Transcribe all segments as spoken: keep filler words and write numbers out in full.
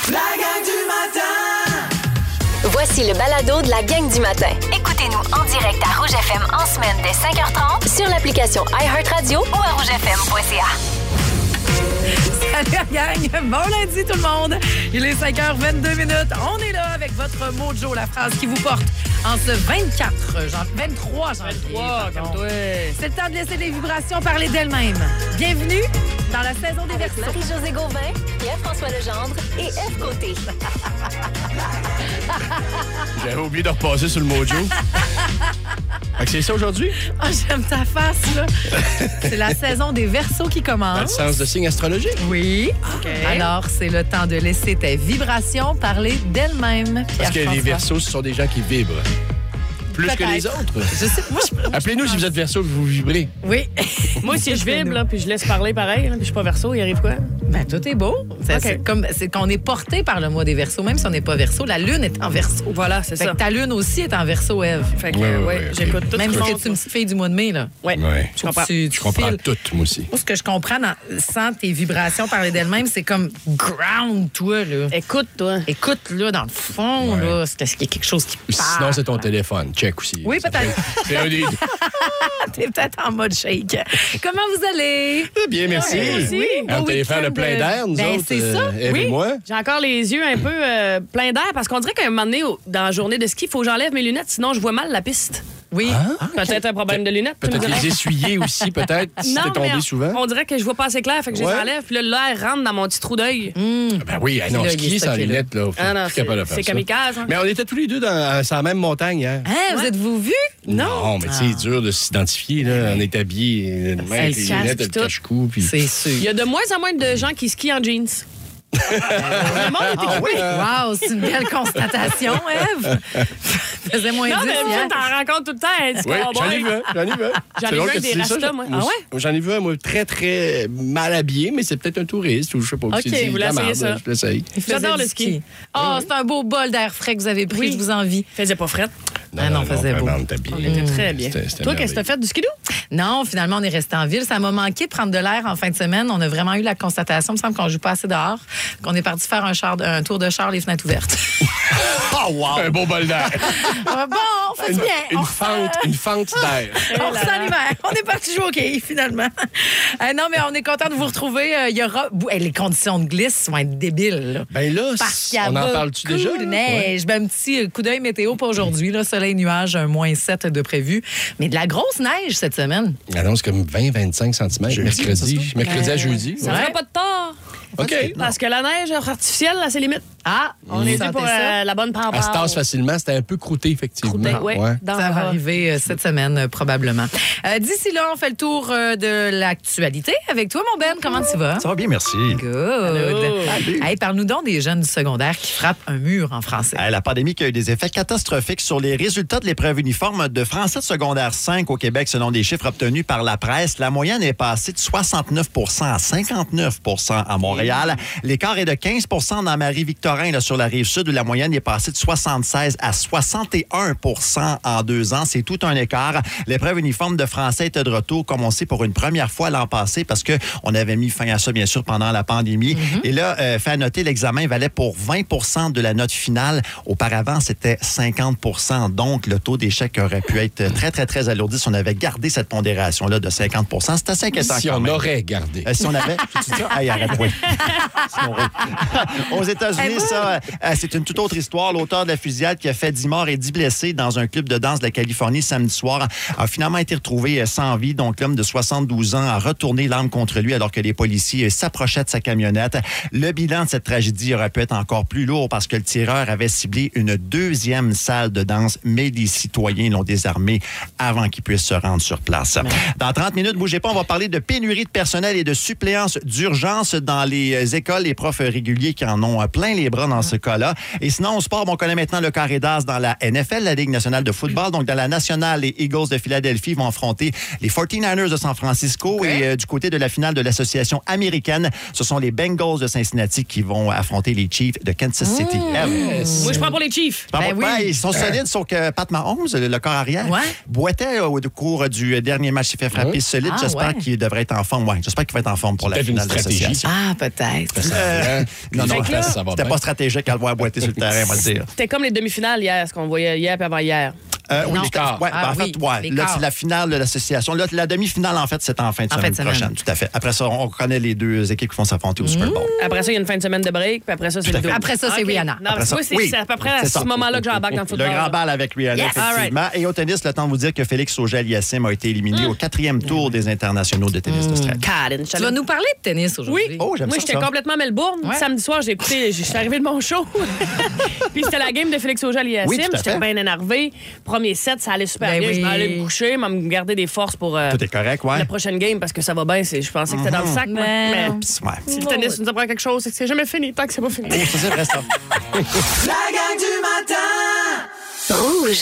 La gang du matin! Voici le balado de la gang du matin. Écoutez-nous en direct à Rouge F M en semaine dès cinq heures trente Sur l'application iHeartRadio ou à rouge f m point c a. Salut la gang! Bon lundi tout le monde! Il est cinq heures vingt-deux minutes. On est là avec votre mojo, la phrase qui vous porte en ce vingt-quatre, jan- vingt-trois janvier. vingt-trois, comme toi. C'est le temps de laisser les vibrations parler d'elles-mêmes. Bienvenue dans la saison des avec Verseaux. Marie-Josée Gauvin, Pierre-François Legendre et F. Côté. J'avais oublié de repasser sur le mojo. Fait que c'est ça aujourd'hui? Oh, j'aime ta face, là. C'est la saison des Verseaux qui Dans le commence. sens de signe astrologique? Oui. OK. Alors, c'est le temps de laisser tes vibrations parler d'elles-mêmes. Parce que les Pierre-François. Verseaux, ce sont des gens qui vibrent. Plus que Peut-être. les autres. Je sais, moi, je... Appelez-nous si vous êtes Verseau et vous vibrez. Oui. Moi, si je vibre, là, puis je laisse parler pareil, là, puis je suis pas verso, il arrive quoi? Ben, tout est beau. C'est, OK. c'est comme, c'est qu'on est porté par le mois des Verseaux, même si on n'est pas Verseau. La lune est en Verseau. Voilà, c'est Fait ça. que ta lune aussi est en Verseau, Ève. Fait que, Ouais, euh, ouais, ouais, ouais, ok. j'écoute tout Même ce si qui tu es une petite fille du mois de mai, là. Ouais, Ouais. je comprends. Tu, Je tu comprends files. tout, moi aussi. Moi, ce que je comprends dans, sans tes vibrations parler d'elles-mêmes, c'est comme ground, toi, là. Écoute, toi. Écoute, là, dans le fond, Ouais. là, c'est parce qu'il y a quelque chose qui parle. Sinon, c'est ton téléphone. Check aussi. Oui, Ça peut-être. fait- C'est un des deux. T'es peut-être en mode shake. Comment vous allez? Bien, merci. Ouais, merci. On Beau allait faire le week-end plein de- d'air, nous Ben, autres. c'est ça. Ève Oui. et moi. J'ai encore les yeux un peu euh, pleins d'air parce qu'on dirait qu'à un moment donné, au- dans la journée de ski, il faut que j'enlève mes lunettes, sinon je vois mal la piste. Oui. Peut-être un problème de lunettes. tu me Peut-être dirais. les essuyer aussi, peut-être, si Non, t'es tombé mais souvent. on dirait que je vois pas assez clair, fait que je les Ouais. enlève, puis là, l'air rentre dans mon petit trou d'œil. Ben oui, hey, non, Là, il est skier sans stocké, là. lunettes, là. Faut Ah non, plus capable de c'est faire c'est ça. kamikaze. Hein? Mais on était tous les deux dans, sur la même montagne hier. Hein, vous êtes-vous vus? Non, mais c'est dur de s'identifier, là. On est habillés, euh, de même, le avec les casque, lunettes, puis le tout. cache-cou, puis... C'est sûr. Il y a de moins en moins de gens qui skient en jeans. Le monde est équipé. Wow, c'est une belle constatation, Ève. Faisait moins Non, dix, mais hier. tu t'en rencontres tout le temps, un petit Oui, cowboy. j'en ai vu un, j'en ai vu un. J'en C'est ai vu drôle un que des tu dis ça, rastas, je- moi. moi Ah aussi. J'en ai vu un, moi, très, très mal habillé, mais c'est peut-être un touriste ou je sais pas. OK, qui s'est dit, vous voulez la essayer merde, ça? Je l'essaye. Il faisait J'adore du le ski. Oh, c'est un beau bol d'air frais que vous avez pris, Oui. je vous envie. Faisait pas frette. Ah non, faisait beau. vraiment, on est habillés. On était très bien. C'était- c'était Toi, qu'est-ce que t'as fait du skidoo? Non, finalement, on est resté en ville. Ça m'a manqué de prendre de l'air en fin de semaine. On a vraiment eu la constatation, il me semble qu'on joue pas assez dehors, qu'on est parti faire un, char, un tour de char les fenêtres ouvertes. Oh, wow! Un beau bol d'air. Ah, bon, on fait Une, bien. une on fente, une fente d'air. On ressent l'hiver. On est parti jouer au quai, finalement. Euh, non, mais on est content de vous retrouver. Euh, Il y aura... Hey, les conditions de glisse vont être débiles, là. Ben là, Parce qu'il y on a en parle-tu beaucoup déjà? de là? neige. Ben, un petit euh, coup d'œil météo pour aujourd'hui. Là, soleil, nuage, un moins sept de prévu. Mais de la grosse neige cette semaine. Ouais. Annonce comme vingt à vingt-cinq centimètres mercredi. Mercredi à jeudi. Ça Ouais. fera pas de tort. OK. Parce que la neige artificielle, a ses limites. Ah, On est dû sentez pour ça? euh, la bonne pampare. Elle se tasse facilement. C'était un peu croûté, effectivement. Croûté, ouais. Dans Ça va la- arriver euh, cette semaine, euh, probablement. Euh, D'ici là, on fait le tour euh, de l'actualité avec toi, mon Ben. Comment tu vas? Ça va bien, merci. Good. Hey, parle-nous donc des jeunes du secondaire qui frappent un mur en français. Euh, La pandémie qui a eu des effets catastrophiques sur les résultats de l'épreuve uniforme de français de secondaire cinq au Québec, selon des chiffres obtenus par la presse. La moyenne est passée de soixante-neuf pour cent à cinquante-neuf pour cent à Montréal. L'écart est de quinze pour cent dans Marie-Victorin, là, sur la rive sud, où la moyenne est passée de soixante-seize à soixante et un pour cent en deux ans. C'est tout un écart. L'épreuve uniforme de français était de retour, comme on sait, pour une première fois l'an passé, parce qu'on avait mis fin à ça, bien sûr, pendant la pandémie. Mm-hmm. Et là, euh, fait à noter, l'examen valait pour vingt pour cent de la note finale. Auparavant, c'était cinquante pour cent. Donc, le taux d'échec aurait pu être très, très, très alourdi si on avait gardé cette pondération-là de cinquante pour cent. C'est assez inquiétant Si quand on même. aurait gardé. Euh, si on avait... Tu dis ça? Hey, arrête, oui. Sinon, oui. Aux États-Unis, ça, euh, c'est une toute autre histoire. L'auteur de la fusillade qui a fait dix morts et dix blessés dans un club de danse de la Californie samedi soir a finalement été retrouvé sans vie. Donc, l'homme de soixante-douze ans a retourné l'arme contre lui alors que les policiers s'approchaient de sa camionnette. Le bilan de cette tragédie aurait pu être encore plus lourd parce que le tireur avait ciblé une deuxième salle de danse, mais les citoyens l'ont désarmé avant qu'ils puissent se rendre sur place. Dans trente minutes, bougez pas, on va parler de pénurie de personnel et de suppléance d'urgence dans les écoles. Les profs réguliers qui en ont plein les bras dans ce cas-là. Et sinon, au sport, on connaît maintenant le carré d'as dans la N F L, la Ligue nationale de football. Donc, dans la nationale, les Eagles de Philadelphie vont affronter les forty-niners de San Francisco. Okay. Et euh, du côté de la finale de l'association américaine, ce sont les Bengals de Cincinnati qui vont affronter les Chiefs de Kansas City. Eve. Moi, je prends pour les Chiefs. Pas Ben pour- oui. ouais, ils sont solides, sauf que Pat Mahomes, le, le corps arrière, Ouais. boitait au cours du dernier match. Il fait frapper Ouais. solide. Ah, J'espère ouais. qu'il devrait être en forme. Ouais, j'espère qu'il va être en forme pour la Peut-être une finale de stratégie. l'association. Ah, peut-être. Euh, non, non, Fait que là, ça ça va c'était bien. pas pas stratégique à le voir boiter sur le terrain, on va le dire. C'était comme les demi-finales hier, ce qu'on voyait hier et avant-hier. Euh, oui, Non. les quarts. Ouais, Ah, ben, en oui, fait, ouais. les Là, quarts. c'est la finale de l'association. Là, la demi-finale, en fait, c'est en fin de En semaine fin de semaine. prochaine. Tout à fait. Après ça, on connaît les deux équipes qui vont s'affronter au Super Bowl. Après ça, il y a une fin de semaine de break, puis après ça, c'est Tout à le fait. double. Après ça, c'est OK. Rihanna. Non, Après ça, moi, c'est oui. c'est à peu près à C'est ce ça. moment-là que j'embarque dans le football. Le grand bal avec Rihanna, Yes. effectivement. Et au tennis, le temps de vous dire que Félix Auger-Aliassime a été éliminé au quatrième tour des internationaux de tennis d'Australie. Karen, Tu vas nous parler de tennis aujourd'hui. Oui. Oh, j'aime Moi, ça, j'étais ça. complètement à Melbourne. Ouais. Samedi soir, j'ai écouté, je suis arrivé de mon show. Puis c'était la game de Félix Auger-Aliassime. Oui, tout à J'étais fait. bien énervé. Premier set, ça allait super Ben bien. oui. Je vais aller me coucher, mais me garder des forces pour euh, Tout est correct, ouais. la prochaine game parce que ça va bien. C'est- Je pensais que c'était dans le sac. moi. Ben Mais non. si Ouais. le tennis nous apprend quelque chose, c'est que c'est jamais fini tant que c'est pas fini. Oh, ça, c'est vrai, ça. La gang du matin. Rouge.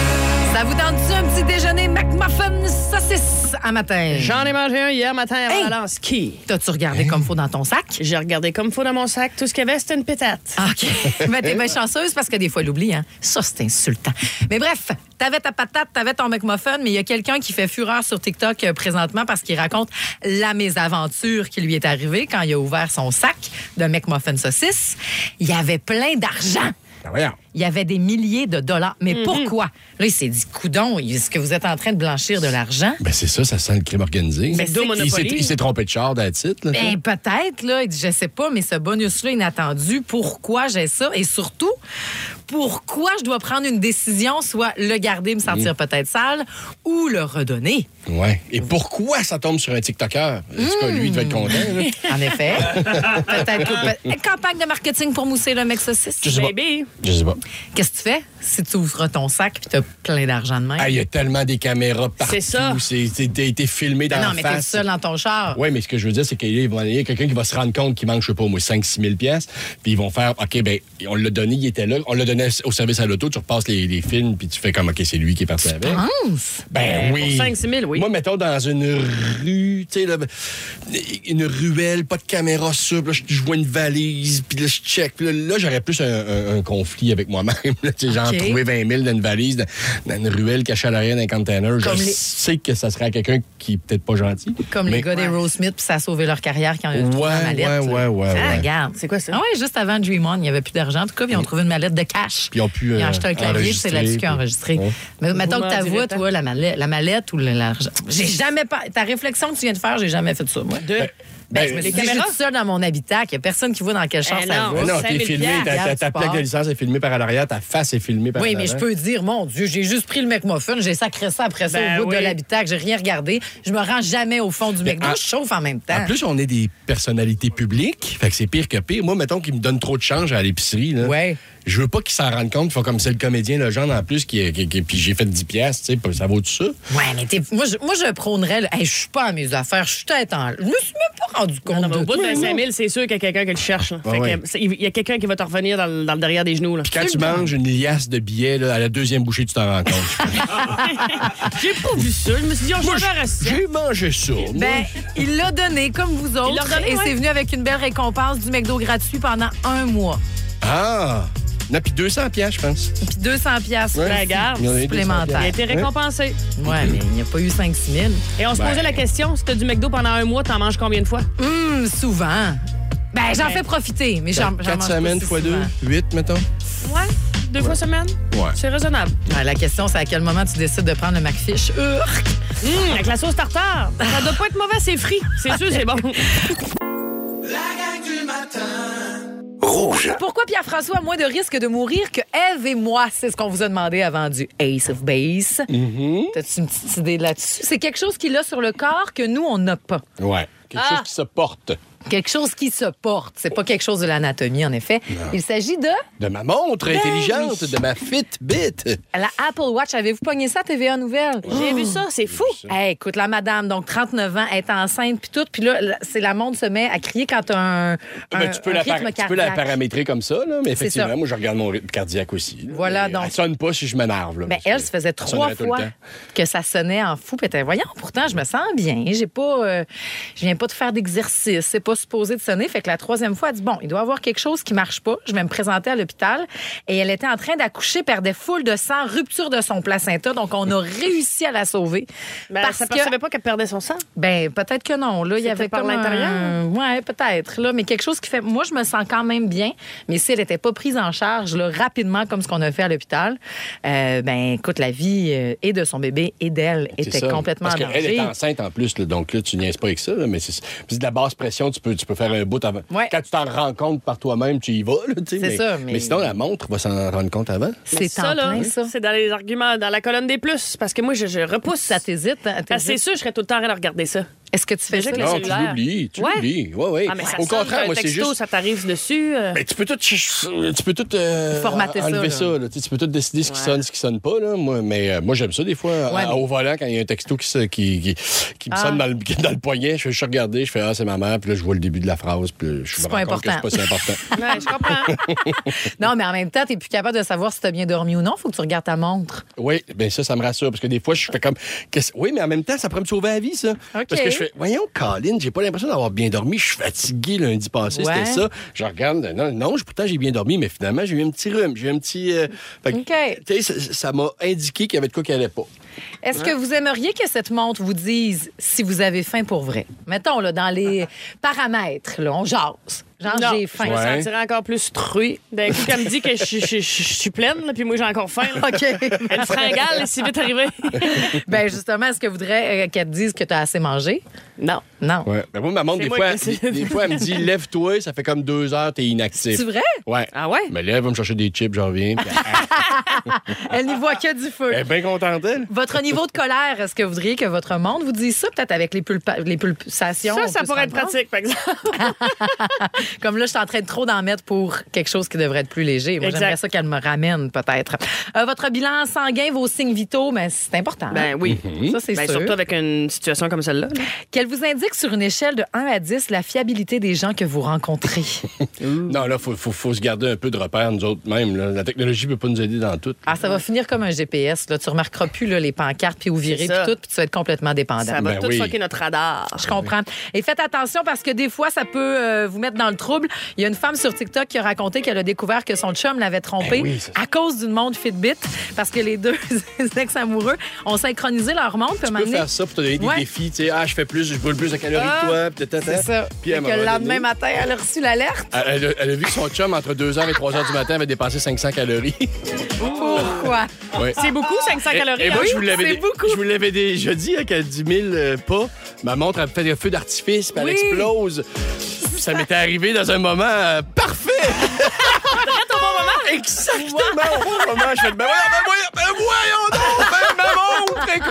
Ça vous tente-tu un petit déjeuner McMuffin saucisse à matin? J'en ai mangé un hier matin avant Hey! d'aller en ski. T'as-tu regardé comme faut dans ton sac? J'ai regardé comme faut dans mon sac. Tout ce qu'il y avait, c'était une pétate. OK. Ben, t'es bien chanceuse parce que des fois, elle oublie, hein. Ça, c'est insultant. Mais bref, t'avais ta patate, t'avais ton McMuffin, mais il y a quelqu'un qui fait fureur sur TikTok euh, présentement parce qu'il raconte la mésaventure qui lui est arrivée quand il a ouvert son sac de McMuffin saucisse. Il y avait plein d'argent. Ben voyons. Il y avait des milliers de dollars. Mais pourquoi? Là, il s'est dit, coudon, est-ce que vous êtes en train de blanchir de l'argent? Ben c'est ça, ça sent le crime organisé. Mais c'est il s'est, Monopoly. il s'est trompé de char dans le titre. Là, Ben, peut-être, là. Il dit, je sais pas, mais ce bonus-là inattendu, pourquoi j'ai ça? Et surtout, pourquoi je dois prendre une décision, soit le garder, me sentir peut-être sale, ou le redonner? Ouais. Et pourquoi ça tombe sur un TikToker? En tout cas, lui, il devait être content. là. En effet. Peut-être. que- Une campagne de marketing pour mousser le mec saucisse. Je sais pas. Baby. Je sais pas. Qu'est-ce que tu fais si tu ouvres ton sac et tu as plein d'argent de même? Ah, il y a tellement des caméras partout. C'est ça. C'est, c'est- t'as été filmé dans Ben non, la mais t'es face. seul dans ton char. Oui, mais ce que je veux dire, c'est qu'il va y a quelqu'un qui va se rendre compte qu'il manque, je sais pas, au moins cinq six mille piastres, puis ils vont faire, OK, ben on l'a donné, il était là, on l'a donné au service à l'auto, tu repasses les, les films, puis tu fais comme, OK, c'est lui qui est parti avec. Pense. Ben Pour oui. cinq six mille, oui. Moi, mettons, dans une rue, tu sais, là, une ruelle, pas de caméra sur, puis là, je je vois une valise, puis là, je check, puis là, là, j'aurais plus un, un- un conflit avec moi-même. là. Tu sais, genre, OK. trouver vingt mille dans une valise, dans, dans une ruelle cachée à l'arrière d'un container. Comme Je les- sais que ça serait à quelqu'un qui est peut-être pas gentil. Comme mais- les gars des Rose Smith, puis ça a sauvé leur carrière quand ils ont trouvé Ouais, la mallette. ouais, ouais, ouais, Ah, ouais. regarde. C'est quoi ça? Ah oui, juste avant Dream On, il n'y avait plus d'argent. En tout cas, puis ils ont trouvé une mallette de cash. Puis ils ont pu, Ils ont euh, acheté un clavier, puis c'est là-dessus qu'ils ont enregistré. Ouais. Mais mettons que ta Roulement voix, dilettant. toi, la mallette, la mallette ou l'argent. J'ai jamais pas. Ta réflexion que tu viens de faire, j'ai jamais fait ça, moi. Deux. Ben, Ben, je me les suis dit, je suis caméras? toute seule dans mon habitat, qu'il n'y a personne qui voit dans quel char Eh ça non. va. Mais non, cinq t'es mille filmé, ta, piastres, ta- ta tu plaque pars. de licence est filmée par à l'arrière, ta face est filmée par Oui, en mais je avant. peux dire, mon Dieu, j'ai juste pris le McMuffin, j'ai sacré ça après ça Ben au bout oui. de l'habitacle, j'ai rien regardé. Je me rends jamais au fond du McDo, en- je chauffe en même temps. En plus, on est des personnalités publiques, fait que c'est pire que pire. Moi, mettons qu'ils me donnent trop de change à l'épicerie, là. Ouais. Je veux pas qu'ils s'en rendent compte. Faut comme c'est le comédien, le genre, en plus, qui, qui, qui- puis j'ai fait dix piastres, tu sais, ça vaut tout ça? Ouais, mais t'es- moi, je, moi, je prônerais, le- hey, je suis pas à mes affaires, je suis tête en. Je me suis même pas rendu compte Non, mais de au bout de toi, vingt-cinq moi. mille, c'est sûr qu'il y a quelqu'un qui le cherche. là. Ah Fait que, ouais. c'est- il y a quelqu'un qui va te revenir dans, le- dans le derrière des genoux. Là. Puis quand tu manges une liasse de billets, là, à la deuxième bouchée, tu t'en rends compte. J'ai pas vu ça. Je me suis dit, oh, je Moi, vais faire un recette. j'ai mangé ça. moi. Ben, il l'a donné comme vous autres. l'a redonné, et ouais. c'est venu avec une belle récompense du McDo gratuit pendant un mois. Ah! Non, puis deux cents piastres, je pense. Puis deux cents piastres Ouais. Ben, regarde, Il y en a eu supplémentaires. Il a deux été cents récompensé. Ouais, mais il n'y a pas eu cinq six mille. Et on se Ben. posait la question, si t'as du McDo pendant un mois, t'en manges combien de fois? Hum, souvent. Ben, j'en Ben. fais profiter, mais j'en j'en Quatre mange pas semaines si fois deux, souvent. huit, mettons. Ouais. Deux fois semaine? Ouais. C'est raisonnable. Ouais, la question, c'est à quel moment tu décides de prendre le McFish. Urk! Hum, avec la sauce tartare. Ça doit pas être mauvais, c'est frit. C'est sûr, c'est bon. La gang du matin. Pourquoi Pierre-François a moins de risques de mourir que Ève et moi? C'est ce qu'on vous a demandé avant du Ace of Base. T'as-tu une petite idée là-dessus? C'est quelque chose qu'il a sur le corps que nous, on n'a pas. Ouais. Quelque Ah. chose qui se porte. Quelque chose qui se porte. C'est pas quelque chose de l'anatomie, en effet. Il s'agit de De ma montre Ben intelligente, oui. de ma Fitbit. la Apple Watch. Avez-vous pogné ça à T V A Nouvelle? J'ai vu ça, c'est fou. Hey, écoute, la madame, donc trente-neuf ans, est enceinte, puis tout. Puis là, la- c'est la montre se met à crier quand t'as un, un, Ben, tu, peux un la rythme par- tu peux la cardiaque. paramétrer comme ça, là, mais ça. effectivement, moi, je regarde mon rythme cardiaque aussi. là. Voilà, Mais donc. Elle sonne pas si je m'énerve. là, Ben, parce elle, que ça faisait ça trois sonnerait tout le fois temps. que ça sonnait en fou. Puis elle était, voyons, pourtant, je me sens bien. J'ai pas, euh, je viens pas de faire d'exercice. C'est pas supposé de sonner. Fait que la troisième fois, elle dit, bon, il doit y avoir quelque chose qui marche pas. Je vais me présenter à l'hôpital. Et elle était en train d'accoucher, perdait foule de sang, rupture de son placenta. Donc, on a réussi à la sauver. Ben, parce ça que, percevait pas qu'elle perdait son sang. ben, peut-être que non. Là, il y C'était avait par comme l'intérieur? un... Ouais, peut-être. Là, mais quelque chose qui fait... Moi, je me sens quand même bien. Mais si elle n'était pas prise en charge là, rapidement, comme ce qu'on a fait à l'hôpital, euh, ben, écoute, la vie euh, et de son bébé et d'elle C'est était ça. complètement Parce en qu'elle est danger. enceinte en plus, là, donc là, tu niaises pas avec ça. Là, mais c'est, c'est de la basse pression, tu peux, tu peux faire un bout avant. Ouais. Quand tu t'en rends compte par toi-même, tu y vas. Là, tu sais, C'est mais, ça, mais- mais sinon, la montre va s'en rendre compte avant. C'est ça, en là, plein, ça. c'est dans les arguments, dans la colonne des plus. Parce que moi, je, je repousse. Ça t'hésite, hein, Parce que c'est t'hésites. sûr, je serais tout le temps en train de regarder ça. Est-ce que tu fais Déjà ça? que Non, le tu cellulaire. l'oublies. Tu Ouais. l'oublies. Ouais, ouais. Ah, mais ça Au sonne, contraire, un moi, c'est texto, juste. ça t'arrive dessus. euh. Ben, tu peux tout, tu peux tout euh, Formater ça, enlever là. ça. là. Tu sais, tu peux tout décider ce qui sonne, ce qui sonne pas. Là. Moi, mais euh, moi, j'aime ça des fois. Ouais, à- mais- Au volant, quand il y a un texto qui, se- qui, qui, qui me Ah. sonne dans le, dans le poignet, je fais juste regarder, je fais Ah, c'est ma mère, puis là, je vois le début de la phrase, puis là, je me C'est rends pas compte que c'est important. pas si important. Ouais, je comprends. Non, mais en même temps, t'es plus capable de savoir si t'as bien dormi ou non. Faut que tu regardes ta montre. Oui, bien ça, ça me rassure, parce que des fois, je fais comme. Qu'est-ce- Oui, mais en même temps, ça pourrait me sauver la vie, ça. OK. Parce que je fais, voyons, Colin, j'ai pas l'impression d'avoir bien dormi, je suis fatigué lundi passé, Ouais. c'était ça. Je regarde, non, non, je- pourtant, j'ai bien dormi, mais finalement, j'ai eu un petit rhume, j'ai eu un petit. euh, fait que, OK. tu sais, ça- ça m'a indiqué qu'il y avait de quoi qui allait pas. Est-ce que vous aimeriez que cette montre vous dise si vous avez faim pour vrai? Mettons, là, dans les paramètres, là, on jase. Genre, Non, j'ai faim. Je me Ouais. sentirais encore plus truie. D'un coup, qu'elle me dit que je, je- je- je suis pleine, là, puis moi, j'ai encore faim. là. OK. Une fringale est si vite arrivée. ben justement, est-ce que vous voudrais euh, qu'elle te dise que tu as assez mangé? Non. Non. Ouais. Ben, moi, ma montre, C'est des moi fois, qui des, des fois, elle me dit lève-toi, ça fait comme deux heures, t'es inactif. C'est vrai? Ouais. Ah ouais? Mais là, elle va me chercher des chips, j'en reviens. puis Elle n'y voit que du feu. Elle est bien contente, elle. Votre niveau de colère, est-ce que vous voudriez que votre montre vous dise ça? Peut-être avec les, pulpa- les pulsations. Ça, on ça peut se pourrait être rendre compte? pratique, par exemple. Comme là, je suis en train de trop d'en mettre pour quelque chose qui devrait être plus léger. Moi, Exact. j'aimerais ça qu'elle me ramène, peut-être. Euh, votre bilan sanguin, vos signes vitaux, mais c'est important. Ben hein? oui. Ça, c'est Ben, sûr. surtout avec une situation comme celle-là. là. Qu'elle vous indique sur une échelle de un à dix la fiabilité des gens que vous rencontrez. Non, là, il faut, faut, faut se garder un peu de repères, nous autres, même. là. La technologie ne peut pas nous aider dans tout. Ah, ça va finir comme un G P S. Là. Tu remarqueras plus là, les pancartes, puis où virer, C'est ça. puis tout, puis tu vas être complètement dépendant. Ça va Ben tout oui. fucker notre radar. Je comprends. Et faites attention parce que des fois, ça peut euh, vous mettre dans le trouble. Il y a une femme sur TikTok qui a raconté qu'elle a découvert que son chum l'avait trompée Ben oui, c'est ça. à cause d'une montre Fitbit parce que les deux ex-amoureux ont synchronisé leur montre. Tu peux faire ça pour te donner des Ouais. défis. Tu sais, ah, je fais plus, je brûle plus de calories Ah, que toi. Puis, tata. C'est ça. Puis, à un Fait que moment le lendemain donné, matin, elle a reçu l'alerte. elle, elle a, elle a vu que son chum, entre deux heures et trois heures du matin, avait dépassé cinq cents calories. Pourquoi? Ouais. C'est beaucoup, cinq cents calories. Et moi, hein? je vous l'avais c'est dé- beaucoup. je vous l'avais déjà dit, hein, qu'à dix mille euh, pas, ma montre, elle fait un feu d'artifice, puis elle Oui. explose. Ça m'était arrivé dans un moment euh, parfait. au bon moment. Exactement au bon moment. Je fais, ben voyons, ben voyons, ben voyons donc, ben ma montre est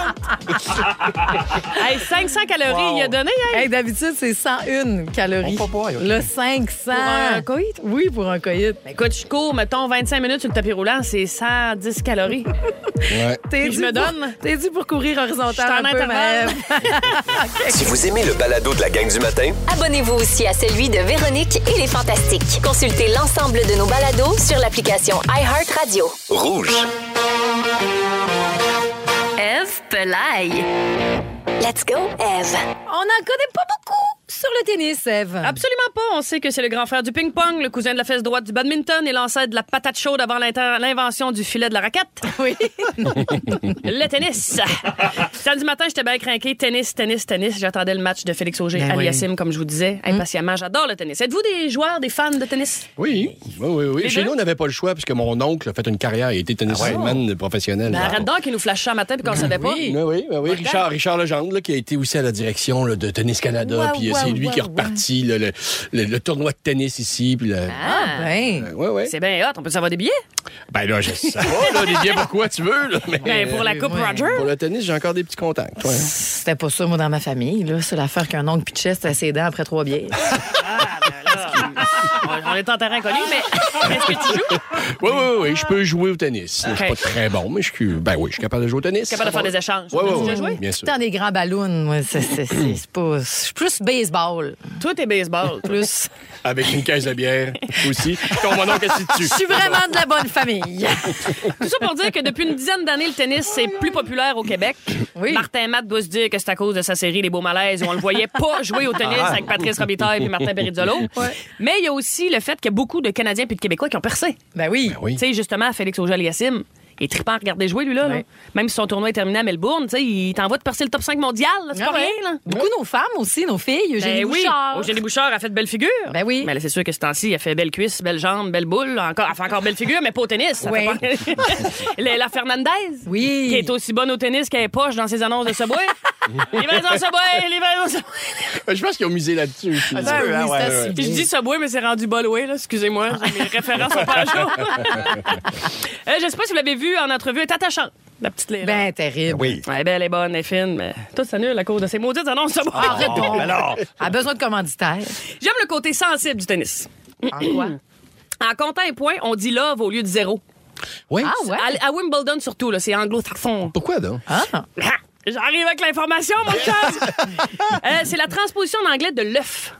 contente. Hey, cinq cents calories, il a donné, hein? Hey, d'habitude, c'est cent un calories. Oh, papa, ok. Là, cinq cents. Pour un coït? Oui, pour un coït. Écoute, je cours, mettons, vingt-cinq minutes sur le tapis roulant, c'est cent dix calories. Ouais. T'es Puis je dû me pour- donne. T'es dû pour courir Je suis horizontal en un peu, intervalle. mais... Si vous aimez le balado de la gang du matin, Abonnez-vous aussi à celui de Véronique et les Fantastiques. Consultez l'ensemble de nos balados sur l'application iHeartRadio. rouge. Eve Pelaye. Let's go, Eve. On n'en connaît pas beaucoup sur le tennis, Eve. Absolument pas. On sait que c'est le grand frère du ping-pong, le cousin de la fesse droite du badminton et l'ancêtre de la patate chaude avant l'inter- l'invention du filet de la raquette. Oui. Le tennis. Samedi matin, j'étais bien craqué. Tennis, tennis, tennis. J'attendais le match de Félix Auger Ben Aliassime, comme je vous disais, impatiemment. J'adore le tennis. Êtes-vous des joueurs, des fans de tennis? Oui, oui, oui. oui. Les Chez deux? nous, on n'avait pas le choix puisque mon oncle a fait une carrière. Il était tennisman professionnel. Ben, Wow. arrête donc qu'il nous flash ça un matin puis qu'on savait pas. Oui, oui, oui, oui. Richard, Richard Legendre, là, qui a été aussi à la direction là, de Tennis Canada. Ouais, Puis euh, ouais, c'est lui ouais, qui a reparti là, le, le- le tournoi de tennis ici. Puis le... Ah, ben. Oui, oui. C'est bien hot. On peut savoir des billets? Ben là, je sais pas, là, les billets, pourquoi tu veux. Là, mais, Ben, pour la Coupe ouais. Roger. pour le tennis, j'ai encore des petits contacts. Ouais. C'était pas ça, moi, dans ma famille. Là. C'est l'affaire qu'un oncle pitchait, c'était ses dents après trois bières. On, on est en terrain inconnu, mais est-ce que tu joues? Oui, oui, oui, je peux jouer au tennis. Je suis pas très bon, mais je suis, ben oui, je suis capable de jouer au tennis. Capable de faire des échanges. Oui, oui, Tu as oui, déjà joué? bien sûr. Dans des grands ballons, moi, c'est, c'est, c'est, c'est pas... Je suis plus baseball. Toi, t'es baseball. Plus. Avec une caisse de bière aussi. Ton mon oncle assis dessus. Je suis vraiment de la bonne famille. Tout ça pour dire que depuis une dizaine d'années, le tennis, c'est plus populaire au Québec. Oui. Martin Matt doit se dire que c'est à cause de sa série Les Beaux Malaises où on le voyait pas jouer au tennis avec Patrice Robitaille et Martin Perizzolo. Mais il y a aussi le fait qu'il y a beaucoup de Canadiens et de Québécois qui ont percé. Ben oui. Ben oui. Tu sais, justement, Félix Auger-Aliassime, il est trippant à regarder jouer, lui, là. là. Ouais. Même si son tournoi est terminé à Melbourne, tu sais, il t'envoie de percer le top cinq mondial. là. C'est Ah pas ouais. rien, là. Beaucoup nos femmes aussi, nos filles. Eugénie Ben oui, Bouchard. Eugénie Bouchard a fait de belles figures. Ben oui. Mais là, c'est sûr que ce temps-ci, elle fait belle cuisse, belle jambe, belle boule. Encore, elle fait encore belle figure, mais pas au tennis. Ça Oui. fait pas... Léla Fernandez. Oui. Qui est aussi bonne au tennis qu'elle est poche dans ses annonces de Subway. Livraison Subway, livraison Subway. Je pense qu'ils ont misé là-dessus aussi. Ben peu, oui, hein, c'est ouais, assez ouais. Puis je bien. dis Subway, mais c'est rendu Bolway, là. Excusez-moi, j'ai mes références sont pas à jour. euh, je sais pas si vous l'avez vu en entrevue, elle est attachante, la petite Léla. Ben terrible. Oui. Ouais, ben, elle est bonne, elle est fine, mais tout ça nul à cause de ces maudites annonces Subway. Arrête donc. Alors, Elle a besoin de commanditaire. J'aime le côté sensible du tennis. En quoi? En comptant un point, on dit love au lieu de zéro. Oui. Ah ouais? À, à Wimbledon, surtout, là, c'est anglo-saxon. Pourquoi donc? Ah. Ah, J'arrive avec l'information, mon chum! Euh, c'est la transposition en anglais de l'œuf.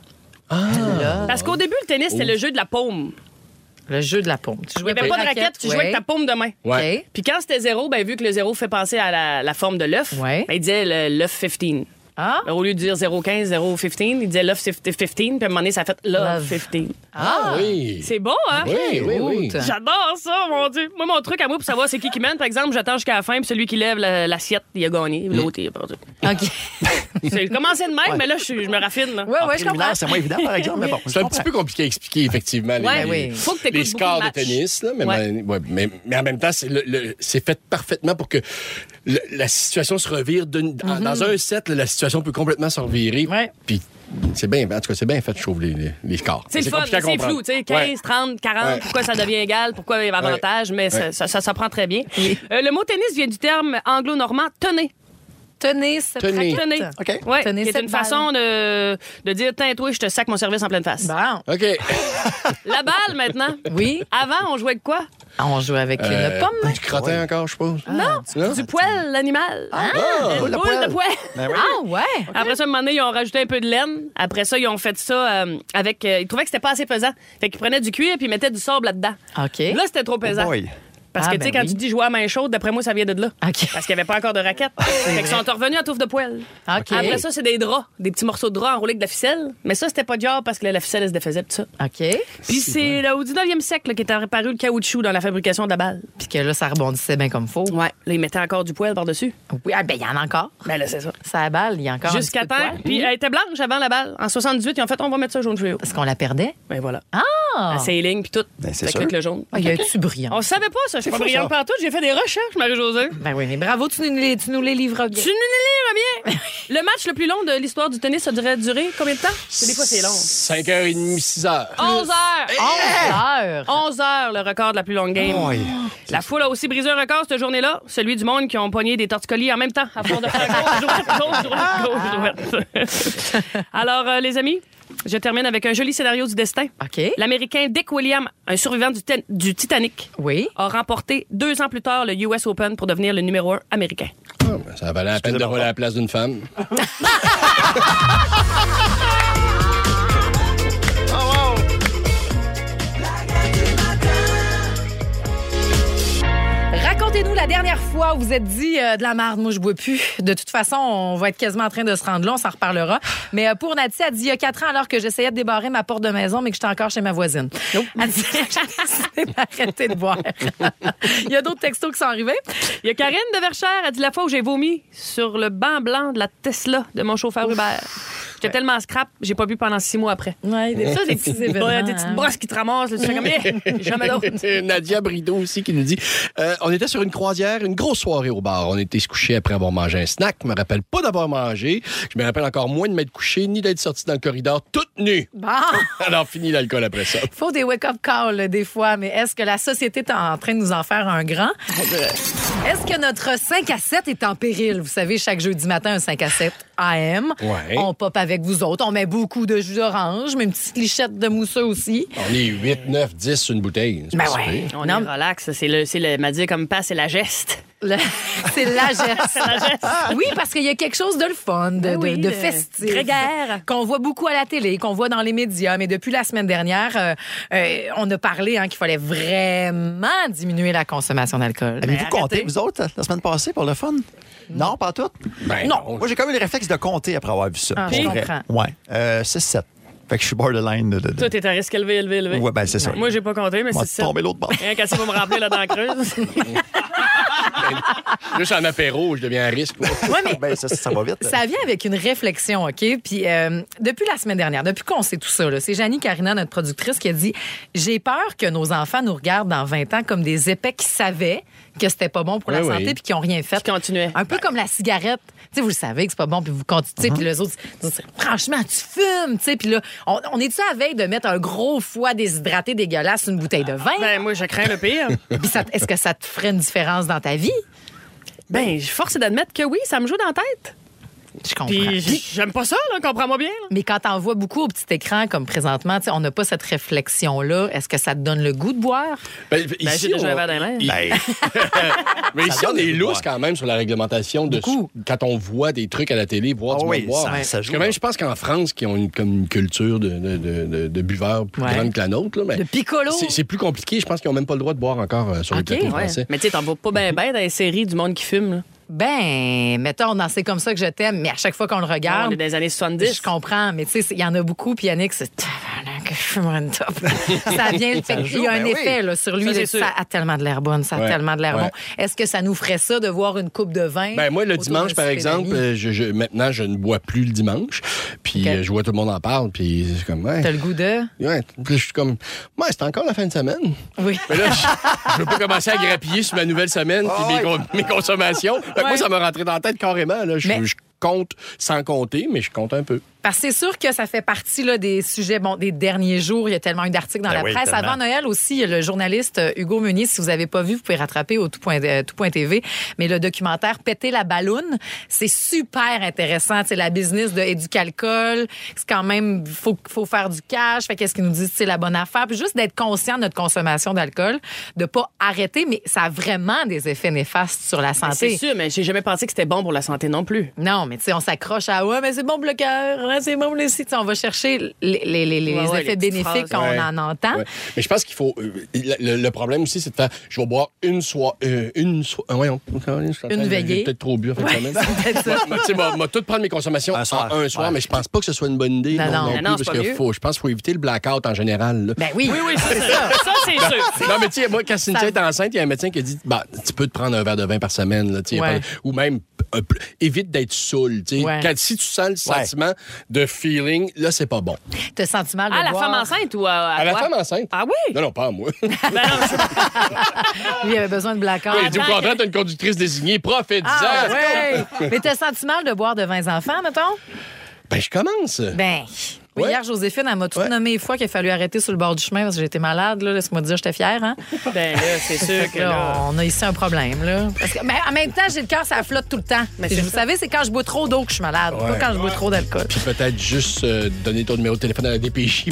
Parce qu'au début, le tennis, c'était le jeu de la paume. Le jeu de la paume. Tu Il n'y jouais avait pas de raquette, tu jouais avec ta paume de main. Ouais. OK. Puis quand c'était zéro, ben, vu que le zéro fait penser à la, la forme de l'œuf, Ouais. ben, il disait le- l'œuf quinze. Ah. Au lieu de dire zéro quinze, zéro quinze, il disait love quinze, puis à un moment donné, ça a fait love, Love. quinze. Ah oui. C'est beau, hein? Oui, oui, oui. Cute. J'adore ça, mon Dieu. Moi, mon truc à moi pour savoir c'est qui qui mène, par exemple, j'attends jusqu'à la fin, puis celui qui lève la- l'assiette, il a gagné. L'autre, il a perdu. OK. C'est commencé de même, mais là, je, suis- je me raffine. Là. Ouais, ouais, je comprends. préliminaire, c'est moins évident, par exemple, mais bon. je C'est un comprends. petit peu compliqué à expliquer, effectivement, les, Ouais, les- oui. Faut que t'écoutes les beaucoup scores de de matchs. tennis. Là, mais, Ouais. ouais, mais, mais en même temps, c'est, le- le- c'est fait parfaitement pour que le- la situation se revire. d'une- dans- Dans un set, là, la situation peut complètement se revirer. Ouais. Puis c'est bien, en tout cas, c'est bien fait, je trouve, les, les, les scores. C'est le fun, compliqué à c'est comprendre. flou, tu sais, Ouais. quinze, trente, quarante, Ouais. pourquoi ça devient égal, pourquoi il y a avantage, mais ça, Ouais. ça, ça s'apprend très bien. Euh, le mot tennis vient du terme anglo-normand tenez. Tenez cette Tenez. raquette. Tenez. OK. Ouais, Tenez qui est cette une balle. façon de, de dire tiens, toi, je te sac mon service en pleine face. Bon. OK. La balle, maintenant. Oui. Avant, on jouait avec quoi? Ah, on joue avec Euh, une pomme. Du crottin encore, je suppose. non, Non? du poil, l'animal. Ah, Une boule de boule de poil. poil. Ben oui. Ah, ouais. Après ça, un moment donné, ils ont rajouté un peu de laine. Après ça, ils ont fait ça euh, avec... euh, ils trouvaient que c'était pas assez pesant. Fait qu'ils prenaient du cuir puis ils mettaient du sable là-dedans. OK. Là, c'était trop pesant. Oh boy. Parce que, Ah, tu sais, ben quand oui. tu dis jouer à main chaude, d'après moi, ça vient de là. OK. Parce qu'il n'y avait pas encore de raquette. Fait qu'ils sont revenus à touffe de poêle. OK. Après ça, c'est des draps, des petits morceaux de drap enroulés avec de la ficelle. Mais ça, c'était pas de job parce que la ficelle, elle se défaisait, tout ça. OK. Puis c'est là, au dix-neuvième siècle là, qu'est apparu le caoutchouc dans la fabrication de la balle. Puis que là, ça rebondissait bien comme faut. Ouais. Là, ils mettaient encore du poêle par-dessus. Oui, ah, ben, il y en a encore. Ben là, c'est ça. Ça balle, il y a encore un Jusqu'à petit peu de temps. poil. Puis elle était blanche avant la balle. En soixante-dix-huit, ils ont fait on va mettre ça jaune fluo. Est-ce qu'on la perdait? Ben voilà. Ah! C'est les lignes puis tout. Ben, c'est Fait que sûr. avec le jaune. Ah, il y a un tu brillant. On savait pas ça. Je suis pas fou, brillante ça. partout. J'ai fait des recherches, Marie-Josée. Ben oui, mais bravo, tu nous les, tu nous les livres bien. Tu nous le livres bien. Le match le plus long de l'histoire du tennis, ça devrait durer combien de temps? Parce que des fois, c'est long. cinq heures trente, six heures. onze heures. onze heures. onze heures, le record de la plus longue game. Oui. La foule a aussi brisé un record cette journée-là, celui du monde qui ont pogné des torticolis en même temps, à force de faire gauche, droite, gauche, droite, gauche, droite. Alors, euh, les amis, je termine avec un joli scénario du destin. OK. L'Américain Dick Williams, un survivant du, ten- du Titanic, Oui. a remporté deux ans plus tard le U S Open pour devenir le numéro un américain. Ah, ben, ça valait la peine de voler à la place d'une femme. Racontez-nous la dernière fois où vous êtes dit euh, de la merde, moi je bois plus. De toute façon, on va être quasiment en train de se rendre là, on s'en reparlera. Mais euh, pour Nathalie, elle dit il y a quatre ans, alors que j'essayais de débarrer ma porte de maison, mais que j'étais encore chez ma voisine. Elle dit j'ai décidé d'arrêter de boire. Il y a d'autres textos qui sont arrivés. Il y a Karine de Verchères, elle dit la fois où j'ai vomi sur le banc blanc de la Tesla de mon chauffeur Uber. J'étais tellement scrap, j'ai pas bu pendant six mois après. Ouais, des, ça, des petits événements. Ouais, des petites hein. brosses qui te ramassent, là, tu fais comme eh, jamais d'autre. Nadia Brideau aussi qui nous dit euh, on était sur une croisière, une grosse soirée au bar. On était se coucher après avoir mangé un snack. Je me rappelle pas d'avoir mangé. Je me rappelle encore moins de m'être couché ni d'être sorti dans le corridor toute nue. Bon, Alors, fini l'alcool après ça. faut des wake-up calls là, des fois, mais est-ce que la société est en train de nous en faire un grand? Est-ce que notre cinq à sept est en péril? Vous savez, chaque jeudi matin, un cinq à sept A M. Ouais. On pop avec vous autres. On met beaucoup de jus d'orange, mais une petite lichette de mousseux aussi. On est huit, neuf, dix sur une bouteille. C'est Ben pas si ouais. pire. On Non. est relax. C'est le, c'est le, m'a dit comme pas, c'est la geste. Le- C'est la geste. Oui, parce qu'il y a quelque chose de le fun, de, Ben oui, de, de le festif. grégaire. Qu'on voit beaucoup à la télé, qu'on voit dans les médias. Mais depuis la semaine dernière, euh, euh, on a parlé hein, qu'il fallait vraiment diminuer la consommation d'alcool. Avez-vous arrêtez. compté, vous autres, la semaine passée, pour le fun? Non, pas tout? Ben non. Moi, j'ai quand même le réflexe de compter après avoir vu ça. Ah, Pour je vrai. comprends. Ouais. Euh, six sept. Fait que je suis borderline de... de, de... Toi, t'es à risque élevé, élevé, élevé. Ouais, ben c'est ça. Moi, j'ai pas compté, mais Moi, c'est ça. tomber l'autre bord. Rien qu'à ça va me rappeler là dans la creuse. Juste en apéro, je deviens à risque. moi. Ouais, mais Ben, ça, ça va vite. ça vient avec une réflexion, OK? Puis euh, depuis la semaine dernière, depuis qu'on sait tout ça, là, c'est Janie Carina, notre productrice, qui a dit « J'ai peur que nos enfants nous regardent dans vingt ans comme des épais qui savaient que c'était pas bon pour la Oui, santé oui. puis qui n'ont rien fait. » Qui continuaient. Un peu comme la cigarette. Tu sais, vous le savez que c'est pas bon, puis vous continuez, puis les autres disent « Franchement, tu fumes! » Tu sais, puis là, on, on est-tu à veille de mettre un gros foie déshydraté dégueulasse sur une bouteille de vin? Ben, moi, je crains le pire. Puis ça- est-ce que ça te ferait une différence dans ta vie? Ben, je force d'admettre que oui, ça me joue dans la tête. Je comprends. Puis j'aime pas ça, là, comprends-moi bien. là. Mais quand t'en vois beaucoup au petit écran, comme présentement, tu sais, on n'a pas cette réflexion-là. Est-ce que ça te donne le goût de boire? Ben, Ben, ici, j'ai déjà on- un verre dans les mains. Ben, Mais ici, Ça on donne est le goût de lousse boire. quand même sur la réglementation de Beaucoup. quand on voit des trucs à la télé, voir Ah du oui, monde boire. ça- ça Parce joue, que même, là. je pense qu'en France, qui ont une, comme une culture de, de, de, de- de buveurs plus Ouais. grande que la nôtre, là, mais De piccolo? c'est, c'est plus compliqué. Je pense qu'ils n'ont même pas le droit de boire encore euh, sur Ok, les plateaux Ouais. français. Mais tu sais, t'en vas pas bien ben dans les séries du monde qui fume. Là. Ben, mettons, dans C'est comme ça que je t'aime, mais à chaque fois qu'on le On regarde, est dans les années soixante-dix. je comprends, mais tu sais, il y en a beaucoup, puis Yannick, c'est tabarnak, je fumerais une top. Ça vient, fait qu'il y a un ben oui. effet là, sur lui, Ça, c'est là, sûr. ça a tellement de l'air bonne, ça a Ouais, tellement de l'air ouais. bon. Est-ce que ça nous ferait ça de voir une coupe de vin? Ben moi, le autour dimanche, d'un par souper exemple, d'amis? euh, je, je- maintenant, je ne bois plus le dimanche. Puis Ok. euh, je vois tout le monde en parle. Puis c'est comme, ouais. T'as le goût de? Ouais. Puis je suis comme, ouais, c'est encore la fin de semaine. Oui. Mais là, je, je veux pas commencer à grappiller sur ma nouvelle semaine puis mes, con- mes consommations. Fait que moi, Ouais. ça m'a rentré dans la tête carrément. Là. Je, Mais- je compte sans compter, mais je compte un peu. Parce que c'est sûr que ça fait partie là, des sujets bon, des derniers jours. Il y a tellement eu d'articles dans Ben la oui, presse. tellement. Avant Noël aussi, il y a le journaliste euh, Hugo Meunier, si vous n'avez pas vu, vous pouvez rattraper au tout.tv. Tout point T V. Mais le documentaire Péter la balloune, c'est super intéressant. C'est la business de Éducalcool. C'est quand même, il faut, faut faire du cash. Fait qu'est-ce qu'ils nous disent, c'est la bonne affaire. Puis juste d'être conscient de notre consommation d'alcool, de pas arrêter, mais ça a vraiment des effets néfastes sur la C'est santé. sûr, mais j'ai jamais pensé que c'était bon pour la santé non plus. Non, mais tu sais, on s'accroche à ouais, mais c'est bon pour le cœur, ouais, c'est bon pour les sites. On va chercher les, les, les, les Ouais, ouais, effets les petites bénéfiques phrases. quand Ouais. on en entend. Ouais. Mais je pense qu'il faut. euh, le, le problème aussi, c'est de faire. Je vais boire une soirée. Euh, une soirée. Euh, voyons. Une veillée. J'ai peut-être trop bu en fin de Ouais, semaine. c'est peut-être ça. Moi, tu sais, moi, moi, tout prendre mes consommations Un soir. en un soir, Ouais. mais je pense pas que ce soit une bonne idée. Non, non. Non, non, plus, c'est parce pas que mieux. faut, je pense qu'il faut éviter le blackout en général. là. Ben oui. Oui, oui, c'est ça. Ça, c'est sûr. Non, mais tu sais, moi, quand Cynthia Ça- est enceinte, il y a un médecin qui a dit bah, tu peux te prendre un verre de vin par semaine. Là, tu sais, Ouais. pas- ou même, un peu- évite d'être saoul. tu sais. Ouais. Quand, si tu sens le sentiment de feeling, là, c'est pas bon. T'as senti mal de À la boire. femme enceinte ou à, à À la toi? femme enceinte? Ah oui? Non, non, pas à moi. Ben non, je- Lui, il avait besoin de blackout. Il dit au contraire, t'as une conductrice désignée, profite-en. Ah, ouais. Mais t'as senti mal de boire de vingt enfants, mettons? Ben, je commence. Ben. Oui, Ouais. hier, Joséphine, elle m'a tout Ouais. nommé une fois qu'il a fallu arrêter sur le bord du chemin parce que j'étais malade. Là. Laisse-moi te dire, j'étais fière. Hein? ben là, c'est sûr Fait que que là, là... on a ici un problème. Là. Parce que, mais en même temps, j'ai le cœur, ça flotte tout le temps. Mais Puis c'est vous ça. savez, c'est quand je bois trop d'eau que je suis malade, Ouais. pas quand je bois trop d'alcool. Puis peut-être juste euh, donner ton numéro de téléphone à la D P J.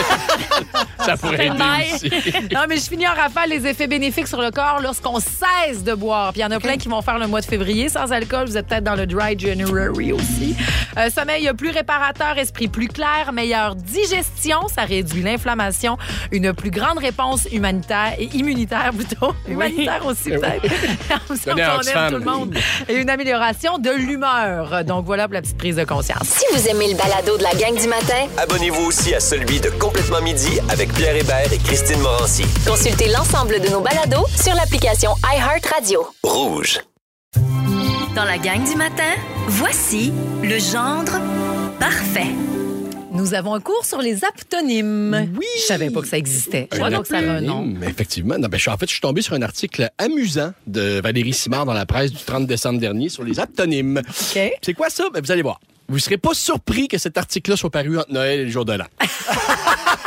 Ça pourrait aider Bye. aussi. Non, mais je finis en rafale les effets bénéfiques sur le corps lorsqu'on cesse de boire. Puis il y en a plein qui vont faire le mois de février sans alcool. Vous êtes peut-être dans le dry January aussi. Euh, sommeil plus réparateur, esprit plus clair, meilleure digestion. Ça réduit l'inflammation. Une plus grande réponse humanitaire et immunitaire plutôt. Humanitaire aussi peut-être. On sent Donnez à qu'on Oxfam. aime tout le monde. Et une amélioration de l'humeur. Donc voilà pour la petite prise de conscience. Si vous aimez le balado de la gang du matin, Abonnez-vous aussi à celui de Complètement Midi avec Pierre Hébert et Christine Morancy. consultez l'ensemble de nos balados sur l'application iHeartRadio. Rouge. Dans la gang du matin, voici le gendre parfait. Nous avons un cours sur les aptonymes. Oui. Je savais pas que ça existait. Je Un vois donc que ça a un nom. aponyme, effectivement. Non, ben, je suis- en fait, je suis tombé sur un article amusant de Valérie Simard dans la presse du trente décembre dernier sur les aptonymes. OK. C'est quoi ça? Ben, vous allez voir. Vous ne serez pas surpris que cet article-là soit paru entre Noël et le jour de l'an.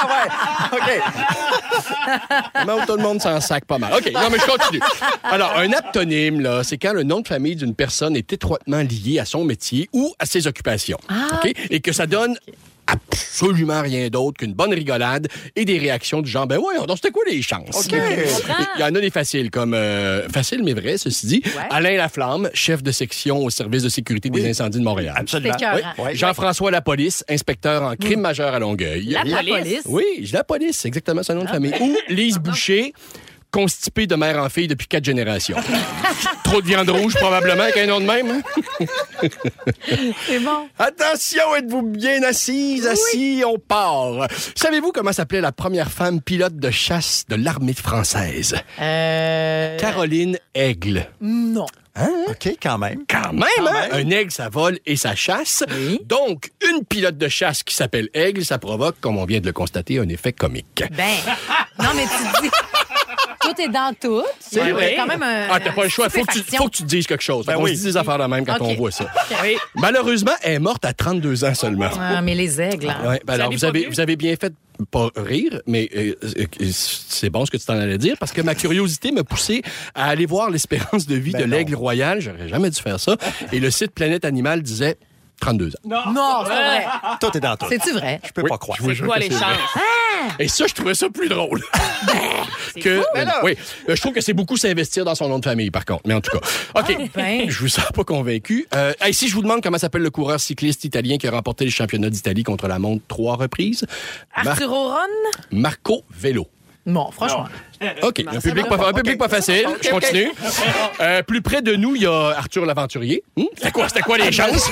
Ah ouais, OK. Comment tout le monde s'en sac pas mal. OK, non, mais je continue. Alors, un aptonyme, là, c'est quand le nom de famille d'une personne est étroitement lié à son métier ou à ses occupations. Ah, OK? Et que ça donne absolument rien d'autre qu'une bonne rigolade et des réactions du genre, ben ouais, donc c'était quoi les chances? OK. Il y en a des faciles, comme, euh, facile mais vrai, ceci dit, Ouais. Alain Laflamme, chef de section au service de sécurité des Oui. incendies de Montréal. Absolument. C'est écœurant. Oui. Jean-François Lapolice, inspecteur en crime majeur à Longueuil. La La police. police. Oui, j'ai la police, c'est exactement son nom de famille. Ou Lise Boucher, constipée de mère en fille depuis quatre générations. Trop de viande rouge, probablement, avec un nom de même. hein? C'est bon. Attention, êtes-vous bien assises, assis, on part. Savez-vous comment s'appelait la première femme pilote de chasse de l'armée française? Euh... Caroline Aigle. Non. OK, quand même. Quand même, hein? Un aigle, ça vole et ça chasse. Oui. Donc, une pilote de chasse qui s'appelle Aigle, ça provoque, comme on vient de le constater, un effet comique. Ben, non, mais tu dis... Tout est dans tout. C'est Il y a vrai. quand même un... Ah, t'as pas le choix. Faut que, tu, faut que tu te dises quelque chose. Ben on oui. se dit des affaires de même quand OK. on voit ça. Oui. Malheureusement, elle est morte à trente-deux ans seulement. Ah, mais les aigles. hein. Ouais, ben alors, avez vous pas avez, vu? vous avez bien fait de pas rire, mais euh, euh, c'est bon ce que tu t'en allais dire, parce que ma curiosité m'a poussé à aller voir l'espérance de vie Ben de non. l'aigle royal. J'aurais jamais dû faire ça. Et le site Planète Animal disait trente-deux ans. Non, c'est vrai. Tout est dans tout. C'est-tu vrai? Je peux Oui, pas croire. je vous C'est jure quoi que les c'est vrai. chances? Et ça, je trouvais ça plus drôle. que, euh, oui, Euh, je trouve que c'est beaucoup s'investir dans son nom de famille, par contre. Mais en tout cas, OK. ben. Je vous sens pas convaincu. Euh, hey, si je vous demande comment s'appelle le coureur cycliste italien qui a remporté le championnat d'Italie contre la montre trois reprises, Mar- Arthur Oron? Marco Velo. Bon, franchement. OK. Un public, pas, un public pas facile. Je continue. Euh, plus près de nous, il y a Arthur l'Aventurier. Hum? C'était quoi, c'était quoi les chances?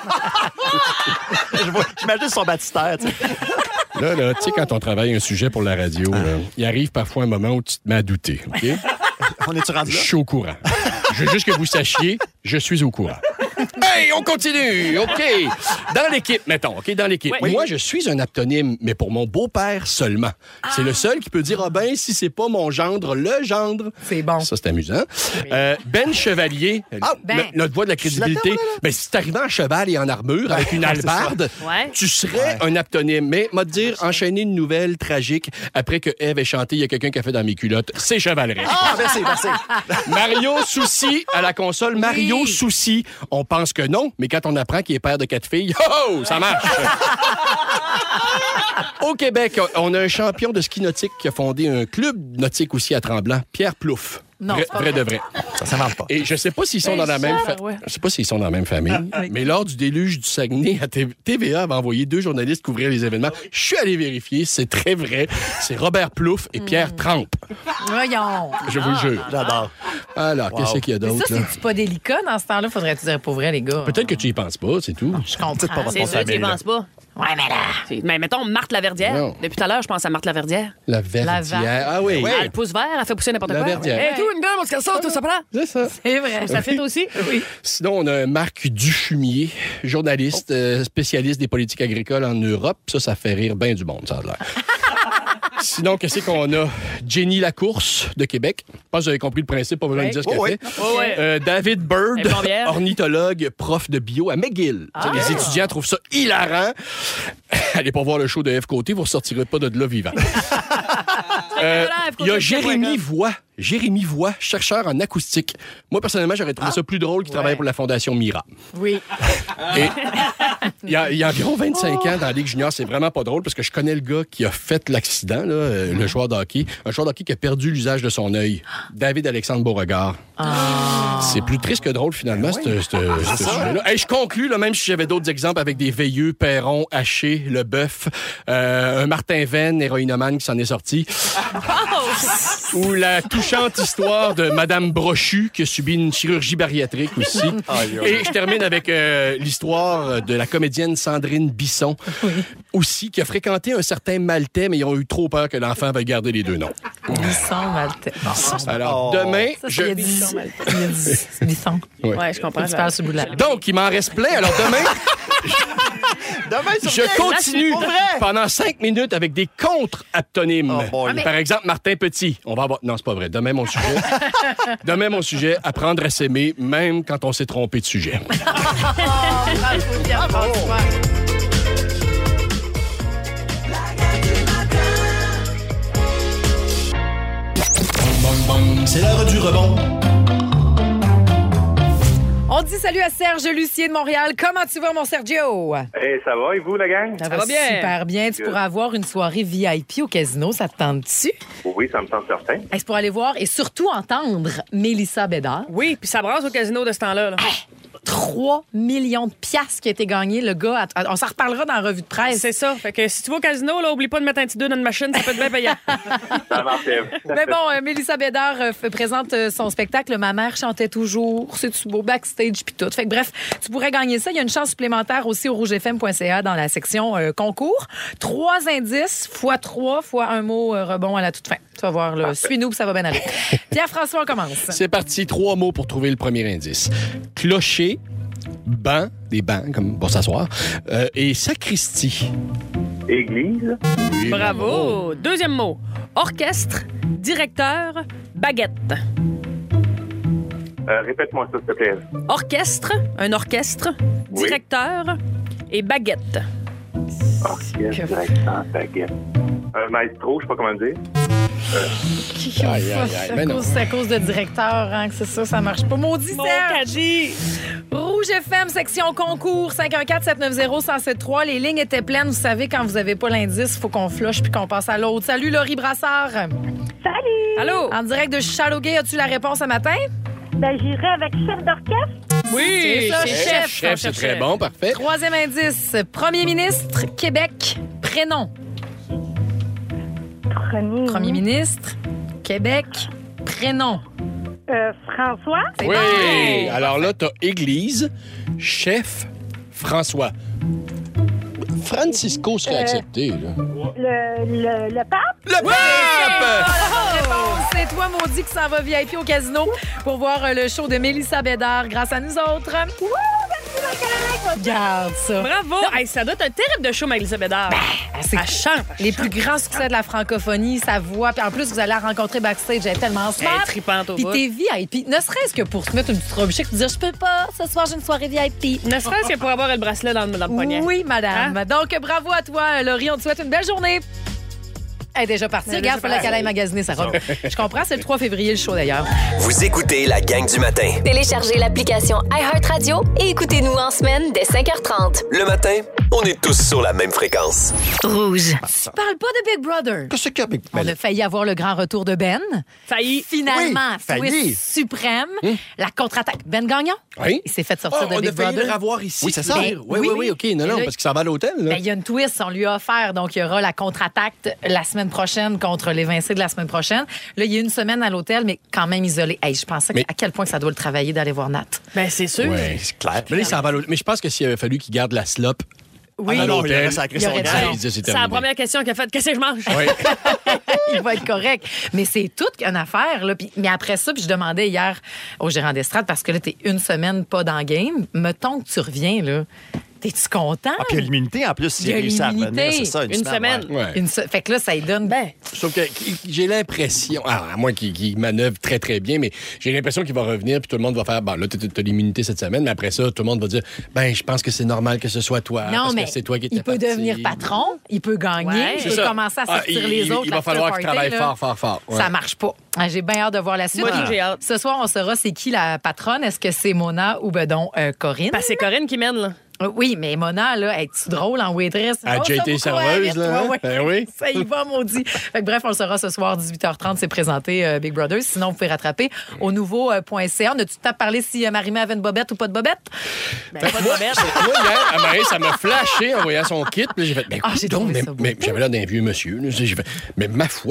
Je vois- J'imagine son baptistère, tu sais. Là, là, tu sais, quand on travaille un sujet pour la radio, là, il arrive parfois un moment où tu te mets à douter. OK? On est-tu rendu Je là? suis au courant. Je veux juste que vous sachiez, je suis au courant. Hey, on continue! OK. Dans l'équipe, mettons, OK, dans l'équipe. Oui. Moi, je suis un aptonyme, mais pour mon beau-père seulement. C'est le seul qui peut dire, ah ben, si c'est pas mon gendre, le gendre. C'est bon. Ça, c'est amusant. Euh, Ben Chevalier, Ah, le- Ben. notre voix de la crédibilité. là-dedans, Ben, si t'es arrivé en cheval et en armure avec une Ouais, c'est ça. hallebarde, Ouais. tu serais un aptonyme. Mais, m'a te dire, enchaîner une nouvelle tragique après que Ève ait chanté, il y a quelqu'un qui a fait dans mes culottes, c'est chevaleresque. Ah, merci, merci. Mario Souci à la console. Mario Oui. Souci. On pense que non, mais quand on apprend qu'il est père de quatre filles, oh, ça marche. Au Québec, on a un champion de ski nautique qui a fondé un club nautique aussi à Tremblant, Pierre Plouffe. Non, vrai, c'est pas vrai vrai. de vrai. Ça s'invente pas. Et je sais pas s'ils sont Ben dans la même ça, fa- ouais. je sais pas s'ils sont dans la même famille, mais lors du déluge du Saguenay, à T- TVA avait envoyé deux journalistes couvrir les événements. Je suis allé vérifier, c'est très vrai. C'est Robert Plouffe et Pierre Trempe. Voyons. Je vous le jure. J'adore. Alors, Wow. qu'est-ce qu'il y a Mais ça, d'autre là? c'est-tu pas délicat dans ce temps-là? Faudrait-tu dire pour vrai, les gars? Peut-être que tu y penses pas, c'est tout. Je comprends. Peut-être pas votre C'est sûr que tu famille, y là. penses pas. Ouais, mais là... C'est- Mais mettons, Marthe Laverdière. Non. Depuis tout à l'heure, je pense à Marthe Laverdière. La La verdière. vache. Ah oui. Ah, le pouce vert, elle fait pousser n'importe La quoi. Verdière. Et tout, une gueule, parce qu'elle sort, tout ça prend. C'est ça. C'est vrai. Ça fait aussi? Oui. Sinon, on a Marc Dufumier, journaliste, euh, spécialiste des politiques agricoles en Europe. Ça, ça fait rire bien du monde, ça a l'air. Sinon, qu'est-ce qu'on a? Jenny Lacourse, de Québec. Je pense que vous avez compris le principe, pas besoin de dire ce qu'elle Oh, oui. fait. Ouais, ouais. Euh, David Bird, Elle est plombière. ornithologue, prof de bio à McGill. Tu sais, Les étudiants trouvent ça hilarant. Allez pas voir le show de F Côté, vous ne ressortirez pas de là vivant. Euh, Il y a Jérémy Voix. Jérémy Voix, chercheur en acoustique. Moi, personnellement, j'aurais trouvé ça plus drôle qu'il travaille pour la Fondation Mira. Oui. Et il y, a, il y a environ vingt-cinq ans dans la Ligue junior, c'est vraiment pas drôle parce que je connais le gars qui a fait l'accident, là, euh, le joueur de hockey. Un joueur de hockey qui a perdu l'usage de son œil. David Alexandre Beauregard. C'est plus triste que drôle, finalement, ce ce- ce sujet-là. Hey, je conclus, là, même si j'avais d'autres exemples avec des Veilleux, Perron, Haché, Leboeuf, euh, un Martin Venn, héroïnomane qui s'en est sorti. Ou la touchante histoire de Madame Brochu qui a subi une chirurgie bariatrique aussi. Et je termine avec euh, l'histoire de la comédienne Sandrine Bisson, aussi, qui a fréquenté un certain Maltais, mais ils ont eu trop peur que l'enfant veuille garder les deux noms. Bisson, Maltais. Alors, Oh. demain, Ça, je... il y a dit... Il y a dit... Bisson. Ouais. Ouais, je comprends. Tu parles sur le bout de la... Donc, il m'en reste plein. Alors, demain, Demain, sur je continue Pour vrai. pendant cinq minutes avec des contre-aptonymes. Oh boy. Par exemple, Martin Petit. On va avoir... Non, c'est pas vrai. Demain, mon sujet. Demain, mon sujet, apprendre à s'aimer, même quand on s'est trompé de sujet. Bravo, Pierre-François. La gang du matin. bang, c'est l'heure du rebond. On dit salut à Serge Lucier de Montréal. Comment tu vas, mon Sergio? Hey, ça va, et vous, la gang? Ça va bien. Super bien. Tu pourras avoir une soirée V I P au casino. Ça te tente-tu? Oui, ça me tente certain. Hey, c'est pour aller voir et surtout entendre Mélissa Bédard. Oui, puis ça brasse au casino de ce temps-là. Là. trois millions de piastres qui a été gagné. Le gars, on s'en reparlera dans la revue de presse. C'est ça. Fait que si tu vas au casino, là, oublie pas de mettre un petit deux dans une machine, ça peut être bien payant. Ça marche. Mais bon, euh, Mélissa Bédard euh, f- présente euh, son spectacle « Ma mère chantait toujours », c'est-tu beau, backstage puis tout. Fait que bref, tu pourrais gagner ça. Il y a une chance supplémentaire aussi au rouge f m point c a dans la section euh, concours. Trois indices, fois trois, fois un mot euh, rebond à la toute fin. Tu vas voir, là, suis-nous, puis ça va bien aller. Pierre-François, on commence. C'est parti, trois mots pour trouver le premier indice. Clocher, banc, des bancs, comme pour s'asseoir, euh, et sacristie. Église. Oui, Bravo. Deuxième mot. Orchestre, directeur, baguette. Euh, répète-moi ça, s'il te plaît. Orchestre, un orchestre, Oui. directeur et baguette. Orchestre, directeur, baguette. Un maestro, je sais pas comment dire. Aïe, aïe, aïe. C'est à Ben non. cause- c'est à cause de directeur hein, que c'est ça, ça marche pas. Maudit Mon Serge! caddie. Rouge F M, section concours, cinq un quatre sept neuf zéro un zéro sept trois. Les lignes étaient pleines. Vous savez, quand vous avez pas l'indice, il faut qu'on flush puis qu'on passe à l'autre. Salut, Laurie Brassard. Allô? En direct de Chaloguay, as-tu la réponse ce matin? Ben, j'irai avec chef d'orchestre. Oui, C'est ça, c'est chef. chef. Chef, c'est très bon, parfait. Troisième indice, premier ministre, Québec, prénom. Premier. Premier ministre, Québec, prénom. Euh, François. C'est Oui, bon. alors là, t'as Église, chef, François. Francisco serait accepté, là. Le, le, le pape. Le pape! Bonne réponse. C'est toi, maudit, qui s'en va V I P au casino pour voir euh, le show de Mélissa Bédard grâce à nous autres. Garde ça. Bravo. Hey, ça doit être un terrible de show, Mélissa Bédard. C'est Elle chante. les plus grands succès de la francophonie, sa voix. Puis en plus, vous allez la rencontrer backstage. Elle est tellement Elle est smart. tripante au Puis bout. t'es V I P. Ne serait-ce que pour te mettre une petite robe chic, te dire je peux pas, ce soir j'ai une soirée V I P. Ne serait-ce que pour avoir le bracelet dans le, dans le poignet. Oui, madame. Hein? Donc, bravo à toi, Laurie. On te souhaite une belle journée. Elle est déjà partie. Elle est Regarde, il déjà fallait qu'elle aille magasiner sa robe. Je comprends, c'est le trois février le show d'ailleurs. Vous écoutez la gang du matin. Téléchargez l'application iHeartRadio et écoutez-nous en semaine dès cinq heures trente. Le matin, on est tous sur la même fréquence. Rouge. Tu parles pas de Big Brother. Qu'est-ce qu'il y a avec On a failli avoir le grand retour de Ben. Failli. Finalement, Oui, failli. twist suprême, la contre-attaque. Ben Gagnon, Oui. il s'est fait sortir Oh, de on Big a failli le Brother. revoir ici. Oui, c'est tu ça. veux dire? Oui, Oui, oui, oui. oui, OK. Non, Et non, là, parce que ça va à l'hôtel, là. Ben, il y a une twist, on lui a offert. Donc, il y aura la contre-attaque la semaine prochaine contre l'évincé de la semaine prochaine. Là, il y a une semaine à l'hôtel, mais quand même isolé. Hey, je pensais Mais- à quel point que ça doit le travailler d'aller voir Nat. Ben, c'est sûr. Ouais. C'est clair. Mais là, ça va à l'hôtel. Mais je pense que s'il avait fallu qu'il garde la slop Oui, à Ah non, il l'hôtel, aurait sacré il son aurait camp. raison. il disait, c'est C'est la terminé. première question qu'il a faite. Qu'est-ce que je mange? Oui. il va être correct. Mais c'est toute une affaire. Là. Puis, mais après ça, puis je demandais hier au gérant d'estrade, parce que là, t'es une semaine pas dans le game. Mettons que tu reviens, là. T'es-tu content? Ah, puis il y a l'immunité en plus, s'il Il y a réussit à l'immunité. revenir, c'est ça, une, Une semaine. ouais. Ouais. Une se- Fait que là, ça lui donne. Ben, Sauf que j'ai l'impression, ah, à moins qu'il qu'il manœuvre très, très bien, mais j'ai l'impression qu'il va revenir puis tout le monde va faire, bon, là, t'as t'as l'immunité cette semaine, mais après ça, tout le monde va dire, ben, je pense que c'est normal que ce soit toi. non, parce mais que c'est toi qui étais il peut parti. devenir patron, il peut gagner, Ouais. il C'est peut ça. commencer à Ah, sortir il- les il- autres. Il va l'after falloir qu'il party, travaille là. fort, fort, fort. Ouais. Ça marche pas. Ah, j'ai bien hâte de voir la suite. Moi, Puis, j'ai hâte. Ce soir, on saura c'est qui la patronne. Est-ce que c'est Mona ou ben donc euh, Corinne? Ben, c'est Corinne qui mène, là. Euh, Oui, mais Mona, là, est-tu drôle en waitress? Elle a Oh, déjà ça été vous croit, serveuse, vite, là, ouais, hein? ouais. Ben oui. Ça y va, maudit. Fait que bref, on le saura ce soir, dix-huit heures trente, c'est présenté euh, Big Brother. Sinon, vous pouvez rattraper au nouveau euh, point C A. On a-tu le temps de parler si euh, Marie-Mé avait une bobette ou pas de bobette? Ben, pas de bobette. Moi, hier, à Marie, ça m'a flashé en voyant son kit. Puis là, j'ai fait, ben, Ah, j'ai donc, trouvé mais, ça beau. mais j'avais l'air d'un vieux monsieur. là. J'ai fait, mais ma foi,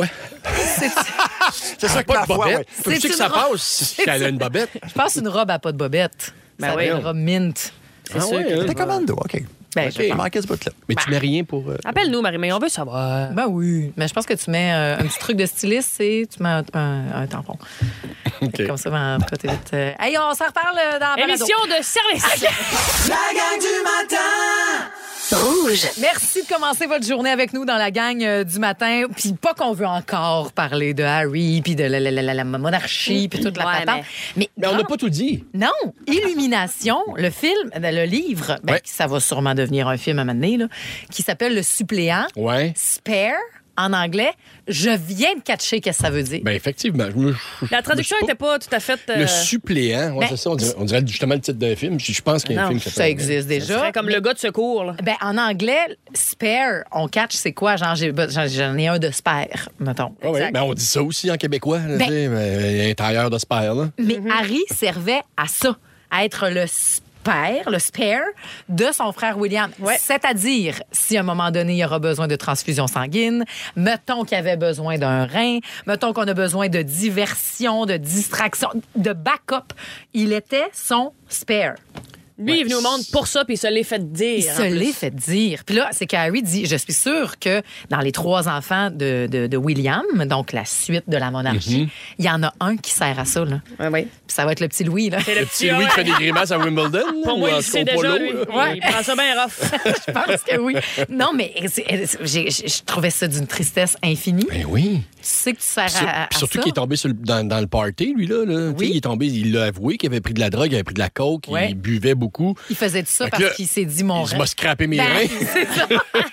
C'est ça que pas ma de foi, bobette. ouais. Tu sais C'est que ça une robe. passe si elle a une bobette. Je pense une robe à pas de bobette. Ben ça oui. va être une robe mint. Ah sûr ouais, que- hein? T'es commando, OK. Ben, J'ai manqué ce bout-là. Mais tu mets rien pour. euh, Appelle-nous, Marie-Mé, on veut savoir. Ben oui. Mais je pense que tu mets euh, un petit truc de styliste, c'est tu mets un, un- un tampon. OK. Comme ça, ben, après, t'es vite. euh, Hey, on s'en reparle euh, dans la balado. Émission de service. La gang du matin! Rouge. Merci de commencer votre journée avec nous dans la gang euh, du matin. Puis pas qu'on veut encore parler de Harry, puis de la, la, la, la- la monarchie, puis toute la Ouais, patente. Mais, Mais on non, n'a pas tout dit. non, Illumination, le film, ben, le livre, ben, Ouais. ça va sûrement devenir un film à un moment donné, là, qui s'appelle Le suppléant. Ouais. Spare, en anglais, je viens de catcher qu'est-ce que ça veut dire. Ben effectivement. Je me- je- La traduction je sais n'était pas tout à fait. euh, Le suppléant, ouais, Ben, c'est ça. On dirait, on dirait justement le titre d'un film. Je, je pense qu'il y a un Non, film qui Ça s'appelle. existe Ce déjà. serait comme le gars de secours. Là. Ben, en anglais, spare, on catch, c'est quoi? Genre, j'ai- j'en j'en ai un de spare, mettons. Ah oui, Exact. ben on dit ça aussi en québécois. Là, Ben- tu sais, ben, un tailleur de spare, là. Mais Harry servait à ça, à être le spare, le spare de son frère William. Ouais. C'est-à-dire, si à un moment donné, il y aura besoin de transfusion sanguine, mettons qu'il y avait besoin d'un rein, mettons qu'on a besoin de diversion, de distraction, de backup, il était son spare. Lui, il est venu au monde pour ça, puis il se l'est fait dire. Il en se plus. l'est fait dire. Puis là, c'est qu'Harry dit, je suis sûr que dans les trois enfants de, de, de William, donc la suite de la monarchie, il y en a un qui sert à ça. Là. Ouais, ouais. Puis ça va être le petit Louis. Là. C'est le C'est Louis qui fait des grimaces à Wimbledon. là, Pour ou moi, en il tout sait cas au déjà, polo, lui. là. Il prend ça bien rough. Je pense que oui. Non, mais c'est- j'ai- j'ai- je trouvais ça d'une tristesse infinie. Ben oui. Tu sais que tu sers Puis sur- à, à puis surtout ça. qu'il est tombé sur le- dans, dans le party, lui, là. là. Tu sais, Oui. Il est tombé, il l'a avoué qu'il avait pris de la drogue, il avait pris de la coke, Ouais. il buvait beaucoup. Il faisait tout ça Fait que parce là, qu'il s'est dit mon Il rein. m'a scrappé mes Ben, reins. c'est ça.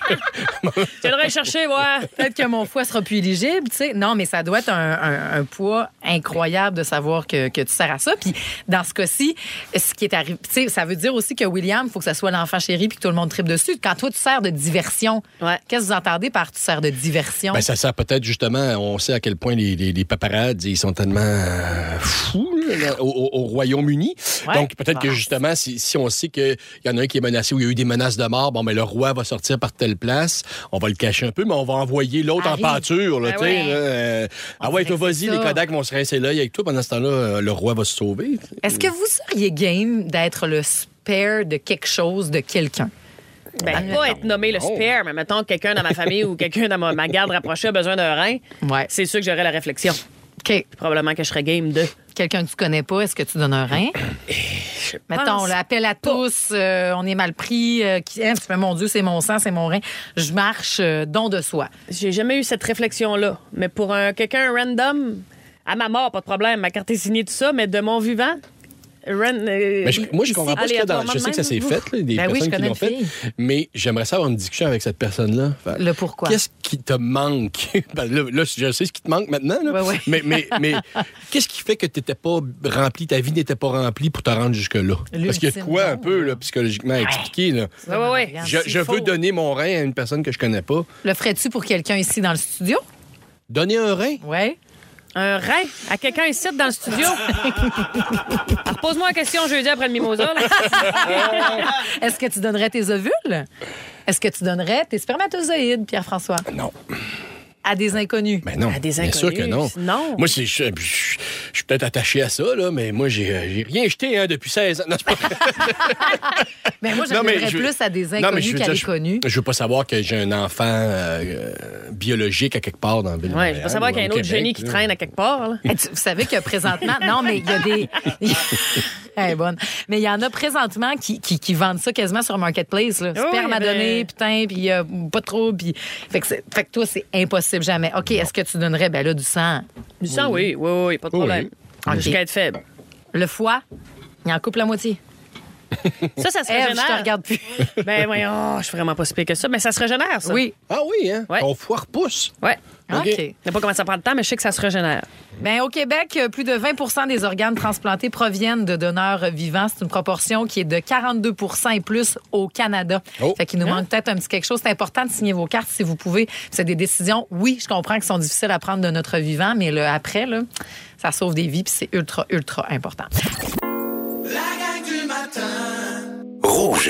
Tu devrais chercher, voir. Peut-être que mon foie sera plus éligible, tu sais. Non, mais ça doit être un, un- un poids incroyable de savoir que, que tu sers à ça. Puis dans ce cas-ci, ce qui est arrivé, tu sais, ça veut dire aussi que William, il faut que ça soit l'enfant chéri puis que tout le monde tripe dessus. Quand toi, tu sers de diversion, Ouais. qu'est-ce que vous entendez par tu sers de diversion? Ben, ça sert peut-être justement, on sait à quel point les, les, les paparazzi, ils sont tellement euh, fous là, au, au- au Royaume-Uni. Ouais. Donc peut-être que Ah. justement, si, si on sait qu'il y en a un qui est menacé ou il y a eu des menaces de mort, bon, ben, le roi va sortir par telle place, on va le cacher un peu, mais on va envoyer l'autre en Harry. pâture. Là, Ben tu sais, ouais. là, euh, ah ouais, toi, dirait que vas-y, c'est les ça. Kodak vont se rincer l'œil avec toi. Pendant ce temps-là, euh, le roi va se sauver. Est-ce que vous seriez game d'être le spare de quelque chose, de quelqu'un? Ben, pas être nommé le Oh. spare, mais mettons que quelqu'un dans ma famille ou quelqu'un dans ma, ma garde rapprochée a besoin d'un rein, Ouais. c'est sûr que j'aurais la réflexion. OK. Probablement que je serais game de. Quelqu'un que tu connais pas, est-ce que tu donnes un rein? Mettons, pense l'appel à tous, euh, on est mal pris. euh, qui, hein, tu fais, mon Dieu, c'est mon sang, c'est mon rein. Je marche, euh, don de soi. J'ai jamais eu cette réflexion-là. Mais pour un, quelqu'un random, à ma mort, pas de problème, ma carte est signée, tout ça, mais de mon vivant, ran- euh, Mais je- moi, je ici, comprends pas ce qu'il y a dans. aléatoirement Je sais que ça s'est de même. fait, là, des Ben oui, personnes je qui connais l'ont une fait. Mais j'aimerais ça avoir une discussion avec cette personne-là. Fait- Le pourquoi. Qu'est-ce qui te manque? Ben là, là, je sais ce qui te manque maintenant. Là. Ouais, ouais. Mais, mais, mais qu'est-ce qui fait que tu n'étais pas rempli, ta vie n'était pas remplie pour te rendre jusque-là? Parce qu'il y a de quoi L'ultime un peu là, psychologiquement à expliquer. Là. Ouais, ouais, ouais. Regarde, Je, c'est je faux. veux donner mon rein à une personne que je connais pas. Le ferais-tu pour quelqu'un ici dans le studio? Donner un rein? Oui. Un rein à quelqu'un ici dans le studio. Alors, pose-moi la question jeudi après le mimosa. là. Est-ce que tu donnerais tes ovules? Est-ce que tu donnerais tes spermatozoïdes, Pierre-François? Non. À des inconnus? Ben non. À des Bien sûr inconnus, que non. non. Moi, c'est- je, je- je suis peut-être attaché à ça, là, mais moi, j'ai euh, j'ai rien jeté hein, depuis seize ans. Non, c'est pas vrai. Mais moi, je Non, mais donnerais je- plus à des Non, mais inconnus je veux qu'à dire, des je- connus. Je veux pas savoir que j'ai un enfant euh, euh, biologique à quelque part dans la ville de Ouais, je Montréal veux savoir ou qu'il y a un au autre Québec, génie qui là. traîne à quelque part. là. Hey, tu- vous savez que présentement, non, mais il y a des. Elle est bonne. Mais il y en a présentement qui, qui, qui vendent ça quasiment sur Marketplace. Là. Oui, Sperme à mais- donner, putain, puis euh, pas trop. Puis... Fait, que c'est- fait que toi, c'est impossible jamais. OK, est-ce que tu donnerais ben là, du sang? Du sang, oui, oui, oui, pas de Oui. problème. Ok. Jusqu'à être faible. Le foie, il en coupe la moitié. Ça, ça se Ève, je régénère. te regarde plus. Ben voyons, je suis vraiment pas si pire que ça. Mais ça se régénère, ça. Oui. Ah oui, hein? Ouais. Ton foie repousse. Ouais. OK. Je sais pas comment ça prend de temps, mais je sais que ça se régénère. Ben, au Québec, euh, plus de vingt pour cent des organes transplantés proviennent de donneurs vivants. C'est une proportion qui est de quarante-deux pour cent et plus au Canada. Oh. Fait qu'il nous manque peut-être un petit quelque chose. C'est important de signer vos cartes si vous pouvez. C'est des décisions, oui, je comprends qui sont difficiles à prendre de notre vivant, mais le après, là, ça sauve des vies puis c'est ultra, ultra important. La gang du matin. Rouge.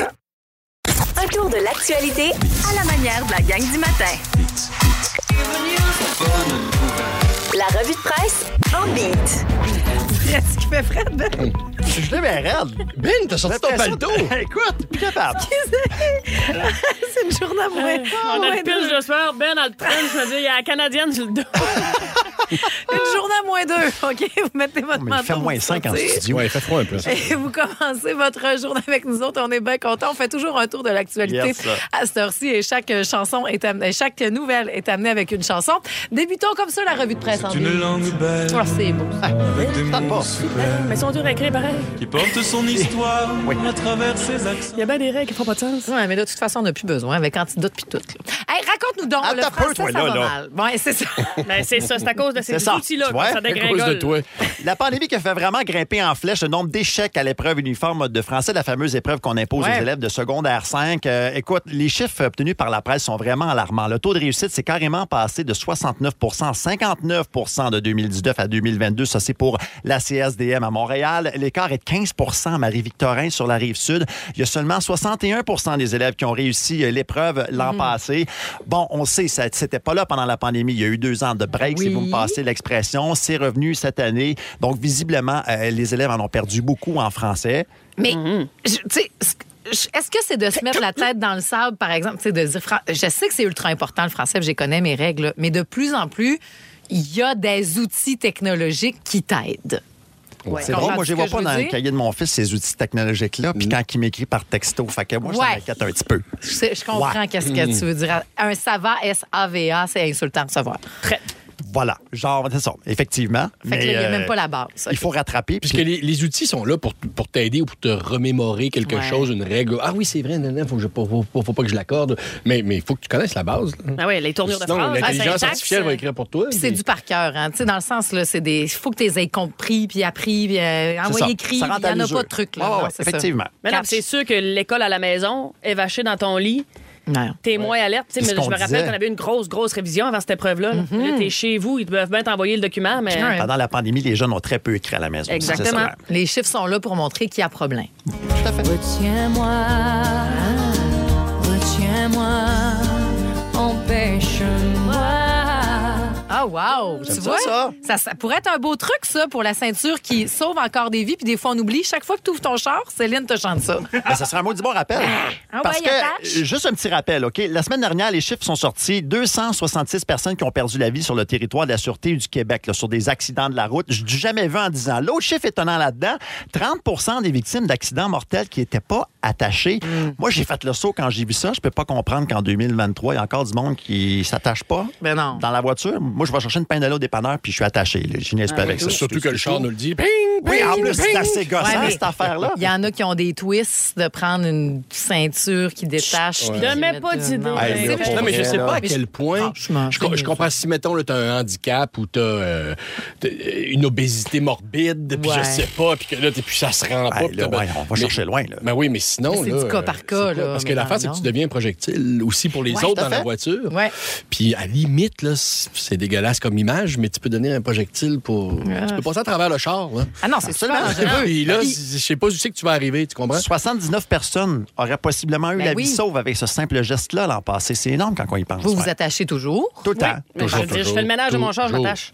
Un tour de l'actualité à la manière de la gang du matin. La revue de presse en beat. Qu'est-ce qui fait Fred? Ben? Je suis gelé, mais raide. Ben, t'as sorti ton palto. Écoute, plus capable. C'est une journée à moins. On a moins le pitch deux. de soir, Ben dans le train, je me dis, il y a la Canadienne sur le dos. Une journée à moins deux. OK, vous mettez votre Mais manteau. il fait moins vous cinq en sortez. studio. Ouais, il fait froid un peu. Ça. Et vous commencez votre journée avec nous autres. On est bien contents. On fait toujours un tour de l'actualité Yes, sir. à cette heure-ci et chaque chanson est amenée, chaque nouvelle est amenée avec une chanson. Débutons comme ça la revue de presse en Une ligne. langue belle Oh, c'est beau. avec des tente mots pas. super Mais ils sont durs à écrire pareil. qui portent son histoire à travers ses accents. Il y a bien des règles qui font pas de sens. Ouais, mais de toute façon, on n'a plus besoin avec antidote puis tout. là. Hey, raconte Raconte-nous donc, Attends le un peu, français, toi, ça là, va là. mal. Bon, c'est ça. Ben, c'est ça, c'est à cause de ces C'est ça. outils-là Tu que vois? ça À cause de dégringole. toi. La pandémie qui a fait vraiment grimper en flèche le nombre d'échecs à l'épreuve uniforme de français, la fameuse épreuve qu'on impose Ouais. aux élèves de secondaire cinq. Euh, écoute, les chiffres obtenus par la presse sont vraiment alarmants. Le taux de réussite s'est carrément passé de soixante-neuf pour cent à cinquante-neuf pour cent de deux mille dix-neuf à deux mille vingt-deux. Ça, c'est pour la C S D M à Montréal. L'écart est de quinze pour cent à Marie-Victorin sur la Rive-Sud. Il y a seulement soixante et un pour cent des élèves qui ont réussi euh, l'épreuve l'an Mhm. passé. Bon, on sait, ça c'était pas là pendant la pandémie. Il y a eu deux ans de break, Oui. si vous me passez l'expression. C'est revenu cette année. Donc, visiblement, euh, les élèves en ont perdu beaucoup en français. Mais, je- tu sais, ce- est-ce que c'est de se mettre la tête dans le sable, par exemple, tu sais, de dire, Fran- je sais que c'est ultra important le français, puis je connais mes règles, mais de plus en plus, il y a des outils technologiques qui t'aident. Ouais. C'est Comprends-tu drôle, moi, je ce ne vois que pas je dans veux le dire? cahier de mon fils ces outils technologiques-là, puis quand il m'écrit par texto. Fait que moi, je Ouais. m'inquiète un petit peu. Je, sais- je comprends Ouais. qu'est-ce que tu veux dire. Un ça va, S A V A, c'est insultant à recevoir. Très. Voilà, genre, c'est ça, effectivement. Fait que là, il n'y a Mais, même euh, pas la base. Il faut rattraper. Puisque puis- les, les outils sont là pour, pour t'aider ou pour te remémorer quelque Ouais. chose, une règle. Ah oui, c'est vrai, il faut, que je- faut, faut- faut pas que je l'accorde. Mais il faut que tu connaisses la base. là. Ah oui, les tournures de Sinon, phrases. l'intelligence la syntaxe, artificielle va écrire pour toi. Puis c'est Puis- du par cœur, hein. Tu sais, dans le sens, là, c'est des. Il faut que tu les aies compris, puis appris, puis euh, C'est envoyé ça. écrit. Il Ça n'y rentre à en a l'usure. pas de truc, là. Ah ouais, Ouais, c'est ça. effectivement. Mais non, Catch. c'est sûr que l'école à la maison est vachée dans ton lit. Non. T'es moins alerte. Tu sais, C'est mais ce je me qu'on rappelle disait. qu'on avait une grosse, grosse révision avant cette épreuve-là. là. Mhm. Là, t'es chez vous, ils peuvent bien t'envoyer le document, mais. Ouais. Pendant la pandémie, les jeunes ont très peu écrit à la maison. Exactement. C'est ça. Les chiffres sont là pour montrer qu'il y a problème. Tout à fait. Retiens-moi, retiens-moi, empêche-moi. Ah, wow! Tu J'aime vois? ça, Ça, ça pourrait être un beau truc, ça, pour la ceinture qui sauve encore des vies, puis des fois, on oublie. Chaque fois que tu ouvres ton char, Céline te chante ça. Ben, ça serait un mot du bon rappel. Ah Parce ouais, que, attache. euh, juste un petit rappel, OK? La semaine dernière, les chiffres sont sortis. deux cent soixante-six personnes qui ont perdu la vie sur le territoire de la Sûreté du Québec, là, sur des accidents de la route. Je n'ai jamais vu en dix ans. L'autre chiffre étonnant là-dedans, trente pour cent des victimes d'accidents mortels qui n'étaient pas attachées. Moi, j'ai fait le saut quand j'ai vu ça. Je peux pas comprendre qu'en deux mille vingt-trois, il y a encore du monde qui s'attache pas Ben non. dans la voiture. Moi, je vais chercher une peine de lait au dépanneur puis je suis attaché. là. Je niaise pas avec ça. Surtout que le char nous le dit. Ping, Oui, en ping, plus, c'est ping. assez gossant, Ouais, mais cette affaire-là. Il y en a qui ont des twists de prendre une ceinture qui détache. puis Ne qui mets mettent pas de- d'idée. Non, Hey, je là, sais, Non, mais je sais là. pas à Mais quel je- point. franchement, Je, co- je comprends si, mettons, tu as un handicap ou tu as une obésité morbide, puis Ouais. je sais pas, puis que là, t'es- puis ça se rend pas. Hey, puis là, t'as- ouais, on va mais- chercher loin. Là. Ben oui, mais sinon. C'est là, du cas euh, par c'est cas, quoi? là, Parce que mais l'affaire, dans c'est le que tu nord. deviens un projectile aussi pour les Ouais, autres tout à dans la fait. voiture. Ouais. Puis à la limite, là, c'est dégueulasse comme image, mais tu peux donner un projectile pour. Tu peux passer à travers le char. Là. Ah non, c'est super dangereux. Puis là, Puis- je sais pas où c'est que tu vas arriver, tu comprends? soixante-dix-neuf personnes auraient possiblement eu Ben la oui. vie sauve avec ce simple geste-là l'an passé. C'est énorme quand on y pense. Vous vous Ouais. attachez toujours? Tout le temps. Mais je, veux dire, je fais le ménage de mon char, je toujours. m'attache.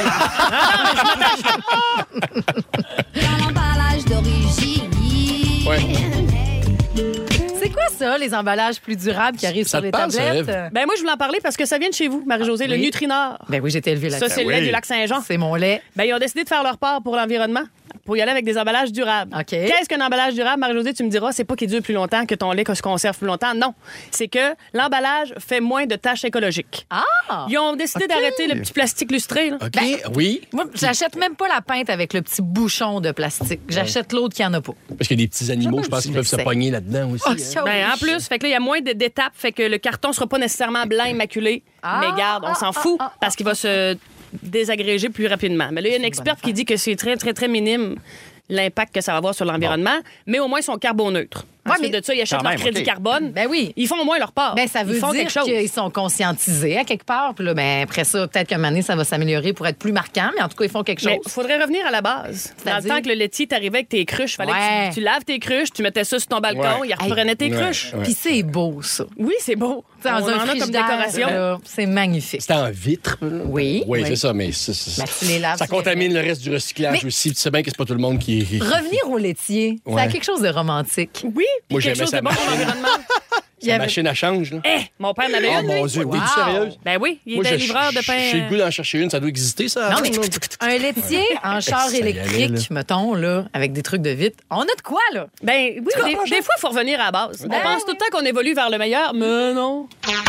Dans l'emballage d'origine. Ouais. C'est quoi ça, les emballages plus durables qui arrivent Ça sur te les parle, ça, tablettes? Ève? Ben moi, je voulais en parler parce que ça vient de chez vous, Marie-Josée, le Oui. Nutrinor. Ben oui, j'ai été élevée Ça, là-dessus. c'est le oui. lait du lac Saint-Jean. C'est mon lait. Ben, ils ont décidé de faire leur part pour l'environnement, pour y aller avec des emballages durables. OK. Qu'est-ce qu'un emballage durable, Marie-Josée? Tu me diras, c'est pas qu'il dure plus longtemps, que ton lait se conserve plus longtemps. Non. C'est que l'emballage fait moins de tâches écologiques. Ah! Ils ont décidé d'arrêter le petit plastique lustré. Là. OK, oui. Moi, j'achète même pas la pinte avec le petit bouchon de plastique. J'achète l'autre qui en a pas. Parce qu'il y a des petits animaux, Jamais je pense, je qui peuvent se l'essaie. pogner là-dedans aussi. Oh, hein. ça, Ben, oui. en plus, fait que là, il y a moins de- d'étapes, fait que le carton sera pas nécessairement blanc immaculé. Ah, mais garde, on ah, s'en ah, fout ah, parce qu'il va se désagréger plus rapidement. Mais là, il y a une experte qui dit que c'est très, très, très minime l'impact que ça va avoir sur l'environnement, mais au moins, ils sont carboneutres. Ouais, Ensuite mais- de ça, ils achètent Quand leur même, crédit OK. carbone. Ben oui. Ils font au moins leur part. Ben, ça veut ils font dire quelque chose. qu'ils sont conscientisés à quelque part. Puis là, ben, après ça, peut-être qu'à un moment donné, ça va s'améliorer pour être plus marquant. Mais en tout cas, ils font quelque chose. Mais il faudrait revenir à la base. Dans le C'est-à-dire? temps que le laitier t'arrivait avec tes cruches, fallait Ouais. que tu, tu laves tes cruches, tu mettais ça sur ton balcon, Ouais. il reprenait tes Ouais. cruches. Ouais. Puis c'est beau, ça. Oui, c'est beau. Dans On un en a comme frigidaire, décoration. là, c'est magnifique. C'est en vitre. là. Oui, Oui, oui. c'est ça, mais c'est- c'est- Ben, tu les laves, ça tu les contamine le reste du recyclage Mais- aussi. Tu sais bien que c'est pas tout le monde qui. Revenir au laitier, ça a Ouais. quelque chose de romantique. Oui, puis Moi, quelque j'aimais chose sa de bon pour machine. l'environnement. Il y La avait- machine à change, là. Eh, mon père en avait Oh une. mon lui. Dieu, oui, Wow. tu es sérieuse? Ben oui, il Moi, était j'ai- livreur de pain. J'ai le goût d'en chercher une, ça doit exister, ça. Non, mais là. un laitier en char Ça y allait, électrique, mettons, là, avec des trucs de vitre, on a de quoi, là? Ben oui, des, des fois, il faut revenir à la base. Ben On pense tout le temps qu'on évolue vers le meilleur, mais non.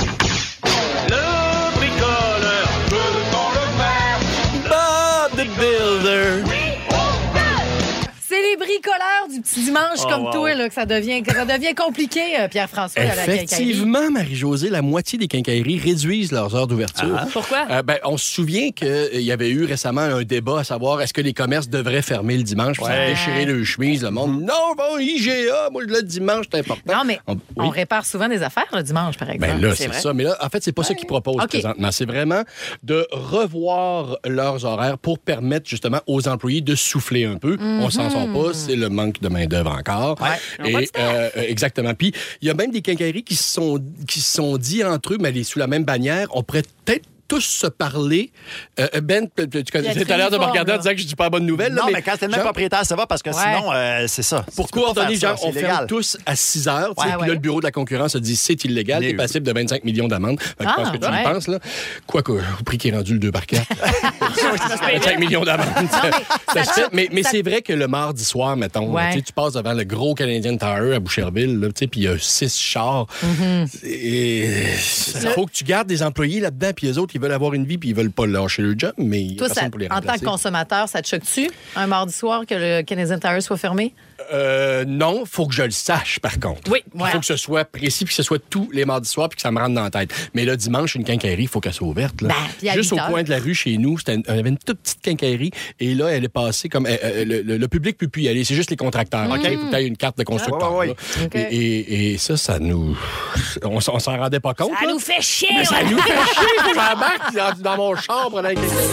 Le bricoleur, je dans le verre. Bob the Builder. C'est les bricoleurs du petits dimanches Oh, comme wow. toi là, que ça devient, que ça devient compliqué, euh, Pierre-François, à la quincaillerie. Effectivement, Marie-Josée, la moitié des quincailleries réduisent leurs heures d'ouverture. Ah. Pourquoi? Euh, ben, on se souvient qu'il y avait eu récemment un débat à savoir est-ce que les commerces devraient fermer le dimanche pour Ouais. déchirer le chemise. Le monde, non, bon, I G A, moi, le dimanche, c'est important. Non, mais On- on oui. répare souvent des affaires le dimanche, par exemple. Ben là, c'est vrai. ça. Mais là, en fait, c'est pas ça qu'ils proposent OK. présentement. C'est vraiment de revoir leurs horaires pour permettre justement aux employés de souffler un peu. On s'en sort pas, c'est le manque de main-d'œuvre encore. On va Et, euh, euh, exactement. Puis, il y a même des quincailleries qui se sont, qui se sont dit entre eux, mais les- sous la même bannière, on pourrait peut-être tous se parler. Euh, Ben, tu connais, Il y a t'as l'air de me uniforme, regarder en là. disant que je dis pas la bonne nouvelle. là, Non, mais quand t'es le même genre, propriétaire, ça va parce que Ouais. sinon, euh, c'est ça. pour Tu peux pas coordonner, faire genre, ça, on c'est ferme illégal. tous à six heures. tu sais, Ouais, Puis ouais. là, le bureau de la concurrence a dit c'est illégal, t'es Mais- passible de vingt-cinq millions d'amendes. Fait que Ah, je pense que tu ouais. y penses, là. Quoique, au prix qui est rendu le deux par quatre. vingt-cinq millions d'amendes. ça ça se fait. te- Mais, mais ça- c'est vrai que le mardi soir, mettons, Ouais. tu sais, tu passes devant le gros Canadian Tire à Boucherville, là, tu sais, puis il y a six chars. Mm-hmm. Et il faut que tu gardes des employés là-dedans, puis les autres, ils veulent avoir une vie, puis ils veulent pas lâcher le job, mais il y a Toi, personne ça- pour les en tant remplacer. que consommateur, ça te choque-tu, un mardi soir, que le Canadian Tire soit fermé? Euh, non, faut que je le sache, par contre. Oui. Il Ouais. faut que ce soit précis, puis que ce soit tous les mardis soirs, puis que ça me rentre dans la tête. Mais là, dimanche, une quincaillerie, il faut qu'elle soit ouverte. Là. Ben, puis à Juste huit au heures. coin de la rue, chez nous, c'était une- on avait une toute petite quincaillerie, et là, elle est passée comme... euh, euh, le, le- le public ne peut plus y aller, c'est juste les contracteurs. OK? Il faut que tu aies une carte de constructeur. Ouais, ouais, là. OK. Et, et- et ça, ça nous... On, s- on s'en rendait pas compte. Ça là. nous fait chier! Mais ça nous fait chier! J'embarque dans, dans mon char pendant la quincaillerie.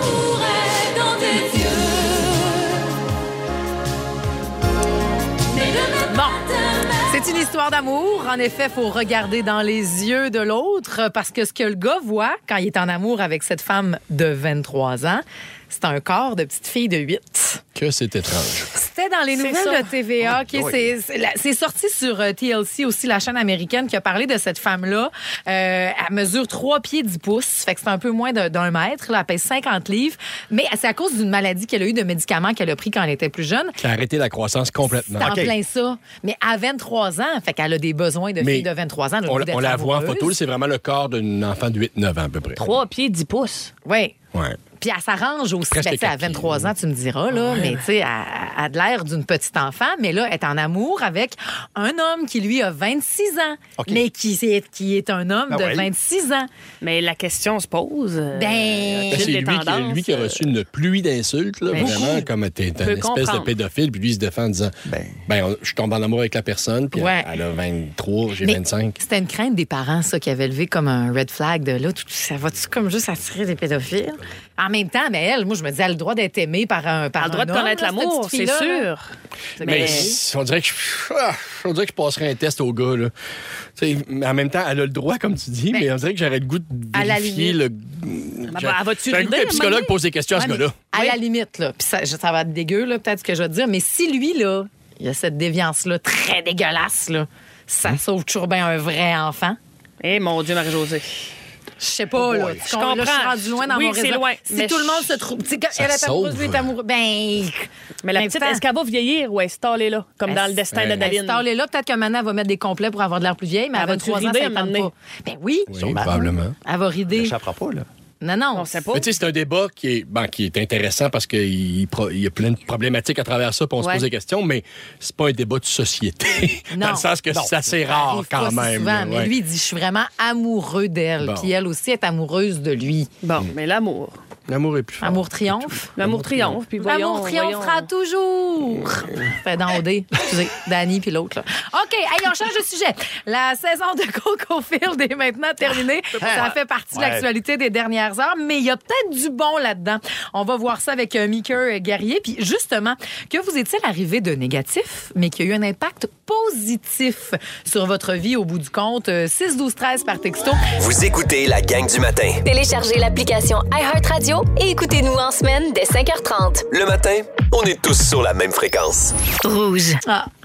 Bon. C'est une histoire d'amour. En effet, il faut regarder dans les yeux de l'autre parce que ce que le gars voit quand il est en amour avec cette femme de vingt-trois ans, c'est un corps de petite fille de huit. Que c'est étrange. C'était dans les C'est nouvelles ça. de T V A. OK? oui. C'est- C'est la- c'est sorti sur euh, T L C aussi, la chaîne américaine, qui a parlé de cette femme-là. Euh, elle mesure trois pieds dix pouces. Fait que c'est un peu moins de- d'un mètre. Là, elle pèse cinquante livres. Mais c'est à cause d'une maladie qu'elle a eue, de médicaments qu'elle a pris quand elle était plus jeune. Qui a arrêté la croissance complètement. C'est en OK. plein ça. Mais à vingt-trois ans, fait qu'elle a des besoins de Mais fille de vingt-trois ans. elle a le On, goût d'être on la voit en amoureuse. photo, là, c'est vraiment le corps d'un enfant de huit neuf ans à peu près. Trois pieds, dix pouces. Oui. Ouais. Puis elle s'arrange aussi. Presque Ben, tu sais, à quatre vingt-trois ans, tu me diras, là, mais tu sais, elle, elle a de l'air d'une petite enfant, mais là, elle est en amour avec un homme qui, lui, a vingt-six ans, OK. mais qui, est- qui est un homme Ben de ouais. vingt-six ans. Mais la question se pose. euh, Ben, au Ben, fil c'est des lui, qui, tendances, lui qui a reçu une pluie d'insultes, là, Ben, vraiment, beaucoup. comme t'es Peut une espèce comprendre. de pédophile, puis lui, il se défend en disant Ben. ben, on- je tombe en amour avec la personne, puis Ouais. elle, elle a vingt-trois, j'ai Mais vingt-cinq. C'était une crainte des parents, ça, qui avait levé comme un red flag de là. Tout, ça va-tu comme juste attirer des pédophiles? En même temps, mais elle, moi, je me dis, elle a le droit d'être aimée par un par Elle a le droit un de homme, connaître là, cette l'amour, petite c'est fille-là, là. sûr. Mais Mais- si- on dirait que je, ah, on dirait que je passerais un test au gars. Là. Tu sais, mais en même temps, elle a le droit, comme tu dis, Ben, mais on dirait que j'aurais le goût de à la vérifier limite. le. bah, elle va-tu J'ai un goût que rider, le psychologue maman? pose des questions à ce Ouais, gars-là. mais À Oui. la limite, là, puis ça, ça va être dégueu, là, peut-être ce que je vais te dire, mais si lui, là, il a cette déviance-là très dégueulasse, là, ça Hein? sauve toujours bien un vrai enfant. Eh, mon Dieu, Marie-Josée. Je sais pas, là. Je Tu comprends, là, je suis comprends. rendu loin dans Oui, mon c'est raisonnement. loin, Si mais tout le monde je- se trouve... Tu sais, quand Ça elle est amoureuse, sauve. lui est amoureux... Ben... Mais la Mais petite, attends. est-ce qu'elle va vieillir ou installer là, comme dans le destin de Ouais. Daline? Elle là, peut-être que maintenant, elle va mettre des complets pour avoir de l'air plus vieille, mais Elle à va-tu vingt-trois ans, rider ça à un ne tente moment pas. Ben oui, Oui, probablement. elle va Elle rider. n'échappera pas, là. Non, non. On sait pas. Mais tu sais, c'est un débat qui est, bon, qui est intéressant parce qu'il pro- il y a plein de problématiques à travers ça, puis on Ouais. se pose des questions, mais c'est pas un débat de société. Non. Dans le sens que Non. c'est assez Ça rare arrive quand pas si même. souvent, là, mais ouais. lui, il dit, je suis vraiment amoureux d'elle. Bon. Puis elle aussi est amoureuse de lui. Bon, mais l'amour. L'amour est plus fort. Amour triomphe. L'amour triomphe. Puis voyons, L'amour triomphera voyons. toujours. Fait dans O D. Excusez, Danny puis l'autre. là. OK, hey, on change de sujet. La saison de Coco Field est maintenant terminée. Ça fait partie de Ouais. l'actualité des dernières heures, mais il y a peut-être du bon là-dedans. On va voir ça avec euh, Mika Guerrier. Puis justement, que vous est-il arrivé de négatif, mais qui a eu un impact positif sur votre vie au bout du compte? Euh, six douze treize par texto. Vous écoutez la gang du matin. Téléchargez l'application iHeartRadio et écoutez-nous en semaine dès cinq heures trente. Le matin, on est tous sur la même fréquence. Rouge. Ah,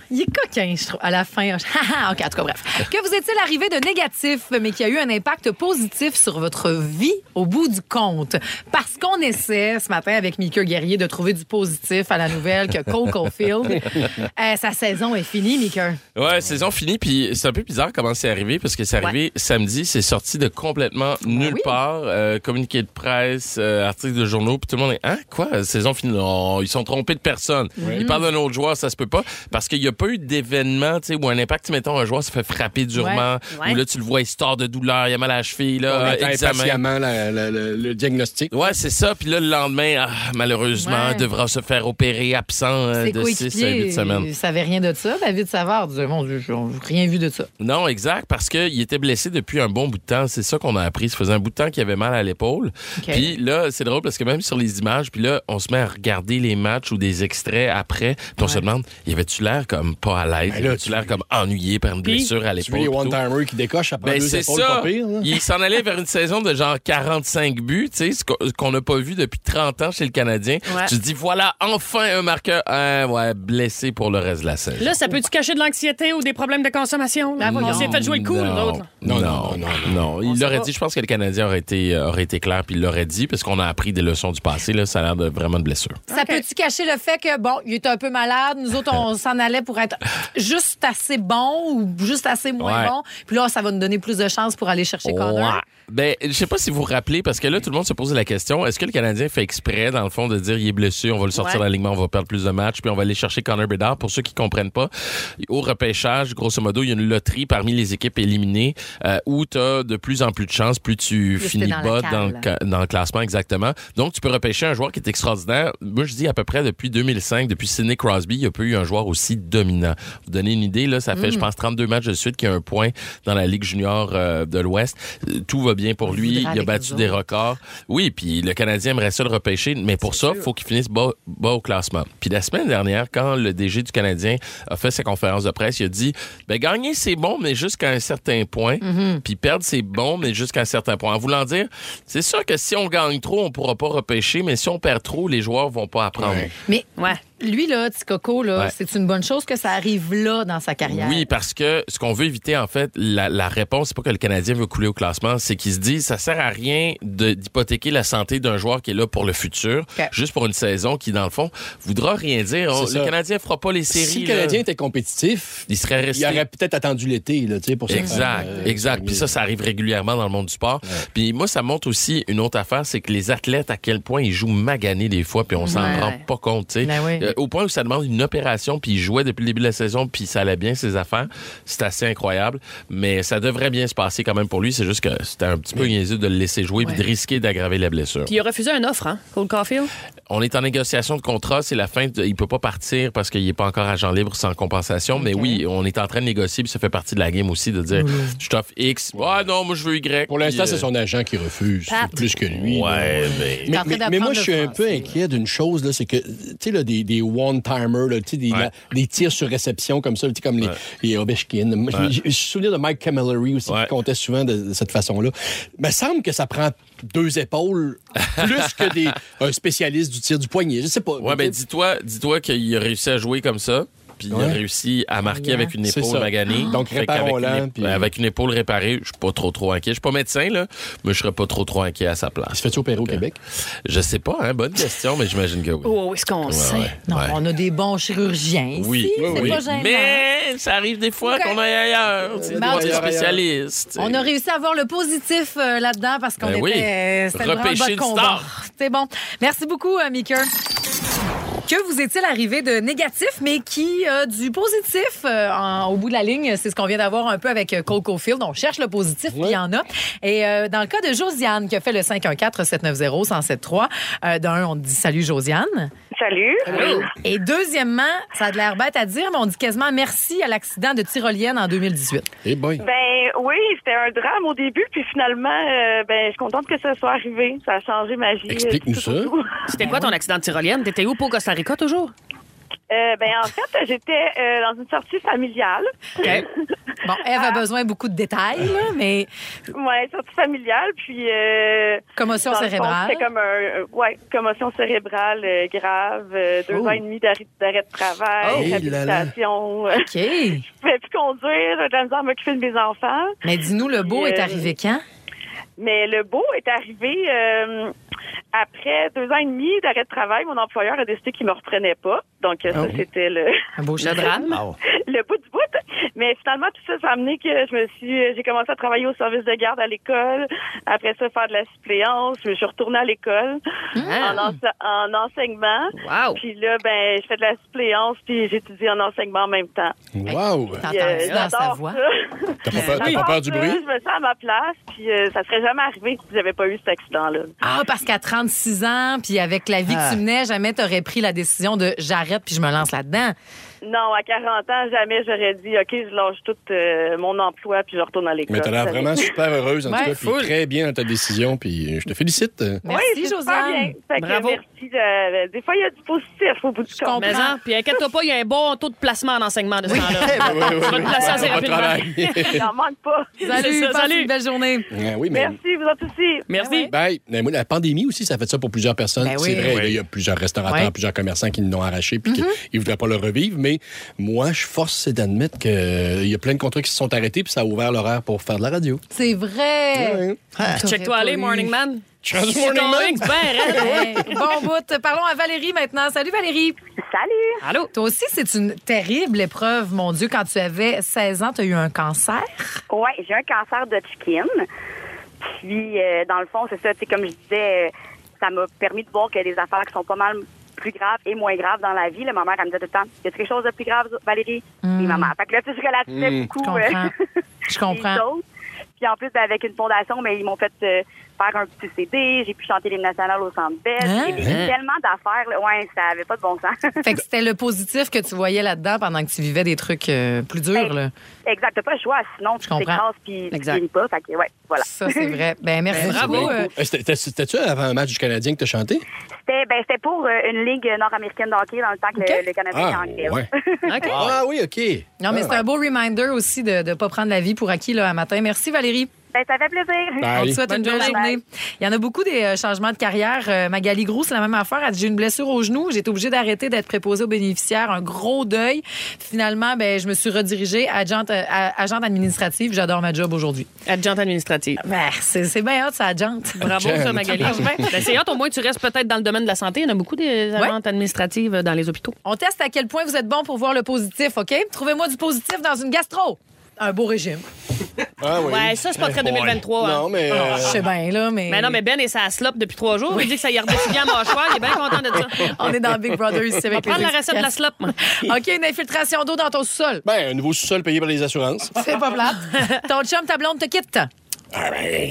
Il est coquin, je trouve, à la fin. OK, en tout cas, bref. Que vous est-il arrivé de négatif, mais qui a eu un impact positif sur votre vie au bout du compte? Parce qu'on essaie, ce matin, avec Mika Guerrier, de trouver du positif à la nouvelle que Cole Caulfield, euh, sa saison est finie, Mika. Ouais, saison finie, puis c'est un peu bizarre comment c'est arrivé, parce que c'est arrivé ouais. samedi, c'est sorti de complètement nulle oui. part. Euh, communiqué de presse, euh, articles de journaux, puis tout le monde est, hein, quoi, saison finie? Non, ils sont trompés de personne. Oui. Ils parlent d'un autre joueur, ça se peut pas, parce qu'il y a pas eu d'événement, tu sais, où un impact, mettons, un joueur se fait frapper durement, ouais. Ouais. où là, tu le vois, il sort de douleur, il a mal à la cheville, là, on examen. La, la, la, le diagnostic. Ouais, c'est ça, puis là, le lendemain, ah, malheureusement, ouais. devra se faire opérer absent euh, de six à huit semaines. Il savait rien de ça, David Savard disait, mon Dieu, j'ai rien vu de ça. Non, exact, parce qu'il était blessé depuis un bon bout de temps, c'est ça qu'on a appris, ça faisait un bout de temps qu'il avait mal à l'épaule, okay. Puis là, c'est drôle, parce que même sur les images, puis là, on se met à regarder les matchs ou des extraits après, puis on ouais. se demande, y avait-tu l'air comme pas à l'aise, ben y avait-tu l'air comme ennuyé par une puis, blessure à l'épaule? Tu vois les one-timers qui décochent après ben, deux c'est épaules, ça. Pas pire. Là. Il s'en allait vers une saison de genre quarante-cinq buts, tu sais, ce qu'on n'a pas vu depuis trente ans chez le Canadien. Ouais. Tu te dis, voilà, enfin un marqueur, euh, ouais, blessé pour le reste de la saison. Là, ça peut-tu cacher de l'anxiété ou des problèmes de consommation? Là? Non, on s'est fait jouer le coup, l'autre. Non, non, non, non. non. Il l'aurait dit, je pense que le Canadien aurait été, aurait été clair, puis il l'aurait dit, parce qu'on a appris des leçons du passé, là, ça a l'air de vraiment de blessure. Ça okay. peut-tu cacher le fait que, bon, il est un peu malade, nous autres, on s'en allait pour être juste assez bon ou juste assez moins ouais. bon, puis là, ça va nous donner plus de chances pour aller chercher Connor. Ouais. Ben, je sais pas si vous vous rappelez, parce que là, tout le monde se pose la question, est-ce que le Canadien fait exprès, dans le fond, de dire il est blessé, on va le sortir ouais. de l'alignement, on va perdre plus de matchs, puis on va aller chercher Connor Bedard. Pour ceux qui comprennent pas, au repêchage, grosso modo, il y a une loterie parmi les équipes éliminées euh, où tu as de plus en plus de chances, plus tu plus finis bas dans le, dans le classement, exactement. Donc, tu peux repêcher un joueur qui est extraordinaire. Moi, je dis à peu près depuis deux mille cinq, depuis Sidney Crosby, il n'y a pas eu un joueur aussi dominant. Vous donnez une idée, là, ça fait, mm. je pense, trente-deux matchs de suite qu'il y a un point dans la Ligue junior euh, de l'Ouest. Tout va bien pour lui. Il a battu des records. Oui, puis le Canadien aimerait ça le repêcher, mais pour c'est ça, il faut qu'il finisse bas, bas au classement. Puis la semaine dernière, quand le D G du Canadien a fait sa conférence de presse, il a dit, ben gagner, c'est bon, mais jusqu'à un certain point. Mm-hmm. Puis perdre, c'est bon, mais jusqu'à un certain point. En voulant dire, c'est sûr que si on gagne trop, on pourra pas repêcher, mais si on perd trop, les joueurs vont pas apprendre. Ouais. Mais, ouais. Lui, là, Tikoco, là, ouais. c'est une bonne chose que ça arrive là dans sa carrière. Oui, parce que ce qu'on veut éviter, en fait, la, la réponse, c'est pas que le Canadien veut couler au classement, c'est qu'il se dit, ça sert à rien de, d'hypothéquer la santé d'un joueur qui est là pour le futur, okay. juste pour une saison qui, dans le fond, voudra rien dire. On, le Canadien fera pas les séries. Si le Canadien là, était compétitif, il serait resté. Il aurait peut-être attendu l'été, là, tu sais, pour ça. Exact, euh, exact. Puis ça, ça arrive régulièrement dans le monde du sport. Ouais. Puis moi, ça montre aussi une autre affaire, c'est que les athlètes, à quel point ils jouent maganés des fois, puis on s'en ouais. rend pas compte, tu sais. Ben oui. euh, au point où ça demande une opération, puis il jouait depuis le début de la saison, puis ça allait bien, ses affaires. C'est assez incroyable. Mais ça devrait bien se passer quand même pour lui. C'est juste que c'était un petit peu niaiseux de le laisser jouer ouais. puis de risquer d'aggraver la blessure. Puis il a refusé une offre, hein, Cole Caulfield? On est en négociation de contrat. C'est la fin. De, il peut pas partir parce qu'il est pas encore agent libre sans compensation. Okay. Mais oui, on est en train de négocier, puis ça fait partie de la game aussi de dire mmh. je t'offre X. Ah non, moi je veux Y. Pour l'instant, puis, c'est son agent qui refuse. Pat. Plus que lui. Ouais, mais... Mais, mais, mais moi, je suis un peu inquiet d'une chose, là, c'est que, tu sais, là, des, des one-timers, tu sais, des, ouais. des tirs sur réception comme ça, comme ouais. les, les Ovechkin. Ouais. Je me souviens de Mike Camilleri aussi, ouais. qui comptait souvent de, de cette façon-là. Il me semble que ça prend deux épaules plus que des, un spécialiste du tir du poignet. Je sais pas. Ouais, ben dis-toi, dis-toi qu'il a réussi à jouer comme ça. Puis ouais. il a réussi à marquer avec une épaule maganée. Donc, réparons-la. Avec, puis... avec une épaule réparée, je suis pas trop, trop inquiet. Je suis pas médecin, là, mais je serais pas trop, trop inquiet à sa place. Se fait-tu opérer au Québec? Je sais pas, hein. Bonne question, mais j'imagine que oui. Oh, est-ce qu'on ouais, sait? Ouais. Non, ouais. on a des bons chirurgiens ici. Oui, oui, c'est oui. pas gênant. Mais ça arrive des fois okay. qu'on aille ailleurs. Tu sais, des spécialistes. On a réussi à avoir le positif euh, là-dedans parce qu'on ben était... Oui. Euh, c'était repêché le combat. C'est bon. Merci beaucoup, euh, Mika. Que vous est-il arrivé de négatif, mais qui a euh, du positif euh, en, au bout de la ligne? C'est ce qu'on vient d'avoir un peu avec Cole Caulfield. On cherche le positif, puis ouais. il y en a. Et euh, dans le cas de Josiane, qui a fait le cinq un quatre sept neuf zéro un zéro sept trois, euh, d'un, on dit « Salut, Josiane ». Salut. Oui. Et deuxièmement, ça a de l'air bête à dire, mais on dit quasiment merci à l'accident de tyrolienne en deux mille dix-huit. Eh boy. Ben oui, c'était un drame au début, puis finalement, euh, ben je suis contente que ça soit arrivé. Ça a changé ma vie. Explique-nous ça. C'était quoi ton accident de tyrolienne? T'étais où, pour Costa Rica, toujours? Euh, ben, en fait, j'étais euh, dans une sortie familiale. OK. Bon, Ève a besoin de beaucoup de détails, là, mais... Ouais, sortie familiale, puis... Euh, commotion dans le fond, cérébrale. C'était comme un... euh, ouais, commotion cérébrale euh, grave, euh, deux Oh. ans et demi d'arrêt, d'arrêt de travail, Oh. réhabilitation. OK. Je pouvais plus conduire, j'avais de la misère à m'occuper de mes enfants. Mais dis-nous, le beau Puis, est euh, arrivé quand? Mais le beau est arrivé euh, après deux ans et demi d'arrêt de travail. Mon employeur a décidé qu'il me reprenait pas. Donc, ça, Oh. c'était le... Un beau le drame. Wow. Le bout du bout. Mais finalement, tout ça, ça a amené que je me suis... J'ai commencé à travailler au service de garde à l'école. Après ça, faire de la suppléance. Je me suis retournée à l'école Ah. en, ense- en enseignement. Wow. Puis là, ben, je fais de la suppléance puis j'étudie en enseignement en même temps. Wow! Puis, T'entends-tu dans sa j'adore voix? ça. T'as pas peur, t'as pas J'adore peur du ça. bruit? Je me sens à ma place, puis euh, ça serait jamais arrivé si j'avais pas eu cet accident-là. Ah, parce qu'à trente-six ans, puis avec la vie Ah. que tu menais, jamais t'aurais pris la décision de j'arrête puis je me lance là-dedans. Non, à quarante ans, jamais j'aurais dit, OK, je lâche tout euh, mon emploi puis je retourne à l'école. Mais t'as l'air Jamais. vraiment super heureuse, en Ouais, tout cas, puis full. très bien dans ta décision, puis euh, je te félicite. Merci, Oui, c'est super Josiane. bien. Fait que Bravo. merci. euh, des fois, il y a du positif au bout du compte. Mais hein, puis inquiète-toi pas, il y a un bon taux de placement en enseignement de ce temps-là. Oui, oui, Tu vas te placer assez Pas de rapidement. travail. Il n'en manque pas. Salut, C'est ça, passe salut. une belle journée. Ah oui, mais... Merci, vous autres aussi. Merci. Ben, mais moi, la pandémie aussi, ça a fait ça pour plusieurs personnes. Ben oui. C'est vrai, Oui. là, il y a plusieurs restaurateurs, Ouais. plusieurs commerçants qui l'ont arraché puis qui ne voudraient pas le revivre. Mais moi, je force d'admettre qu'il y a plein de contrats qui se sont arrêtés puis ça a ouvert l'horaire pour faire de la radio. C'est vrai. Ouais. Ah. Check-toi aller, Morning Man. Je suis rendu Je suis Morning Man. convaincu, c'est bien raide. Hey, bon bout. Parlons à Valérie maintenant. Salut Valérie. Salut. Allô? Toi aussi, c'est une terrible épreuve, mon Dieu. Quand tu avais seize ans, tu as eu un cancer. Oui, j'ai un cancer de Hodgkin. Puis, euh, dans le fond, c'est ça, tu sais, comme je disais, euh, ça m'a permis de voir qu'il y a des affaires qui sont pas mal plus graves et moins graves dans la vie. Là, ma mère, elle me disait tout le temps, y a quelque chose de plus grave, Valérie? Mm. Puis maman. Fait que là, tu sais, je relativais Mm. beaucoup. Je comprends. euh, Je comprends. les choses. Puis en plus, avec une fondation, mais ils m'ont fait euh, faire un petit C D. J'ai pu chanter l'hymne national au Centre Bell. Hein? J'ai vécu tellement d'affaires. Là. Ouais, ça avait pas de bon sens. Fait que c'était le positif que tu voyais là-dedans pendant que tu vivais des trucs euh, plus durs. Là. Exact. T'as pas le choix. Sinon, tu comprends. t'écrases puis tu Exact. finis pas. Fait que, ouais, voilà. Ça, c'est vrai. Ben merci Ben, bravo. beaucoup. euh, Euh, c'était- C'était-tu avant un match du Canadien que tu as chanté? C'était ben, c'était pour euh, une ligue nord-américaine de hockey dans le temps que OK. le, le Canadien Ah, était en grève. ouais. OK. Ah oui, OK. Non, mais Ah, c'est un beau reminder aussi de ne pas prendre la vie pour acquis là, à matin. Merci, Valérie. Ben, ça fait plaisir. Bye. On te souhaite Bonne une belle journée. journée. Il y en a beaucoup des euh, changements de carrière. Euh, Magali Gros, c'est la même affaire. Elle dit, j'ai une blessure au genou. J'ai été obligée d'arrêter d'être préposée aux bénéficiaires. Un gros deuil. Finalement, ben, je me suis redirigée agente, euh, à- agente administrative. J'adore ma job aujourd'hui. Adjointe administrative. Ben, c'est c'est bien hot, ça, agente. Bravo, ça, Magali. Ben, c'est hot, au moins, tu restes peut-être dans le domaine de la santé. Il y en a beaucoup des agentes administratives dans les hôpitaux. On teste à quel point vous êtes bon pour voir le positif, OK? Trouvez-moi du positif dans une gastro. Un beau régime. Ah oui. Ouais, ça, c'est pas très deux mille vingt-trois. hein. Non, mais... Ah, euh, je sais bien, là, mais... Mais non, mais Ben et sa slope depuis trois jours. Il dit que ça y a redéfini à mâchoire. Il est bien content de ça. On est dans Big Brother ici On va avec les prendre la recette de la explications. slope, moi. OK, une infiltration d'eau dans ton sous-sol. Ben, un nouveau sous-sol payé par les assurances. C'est pas plate. Ton chum, ta blonde te quitte. Ah ben...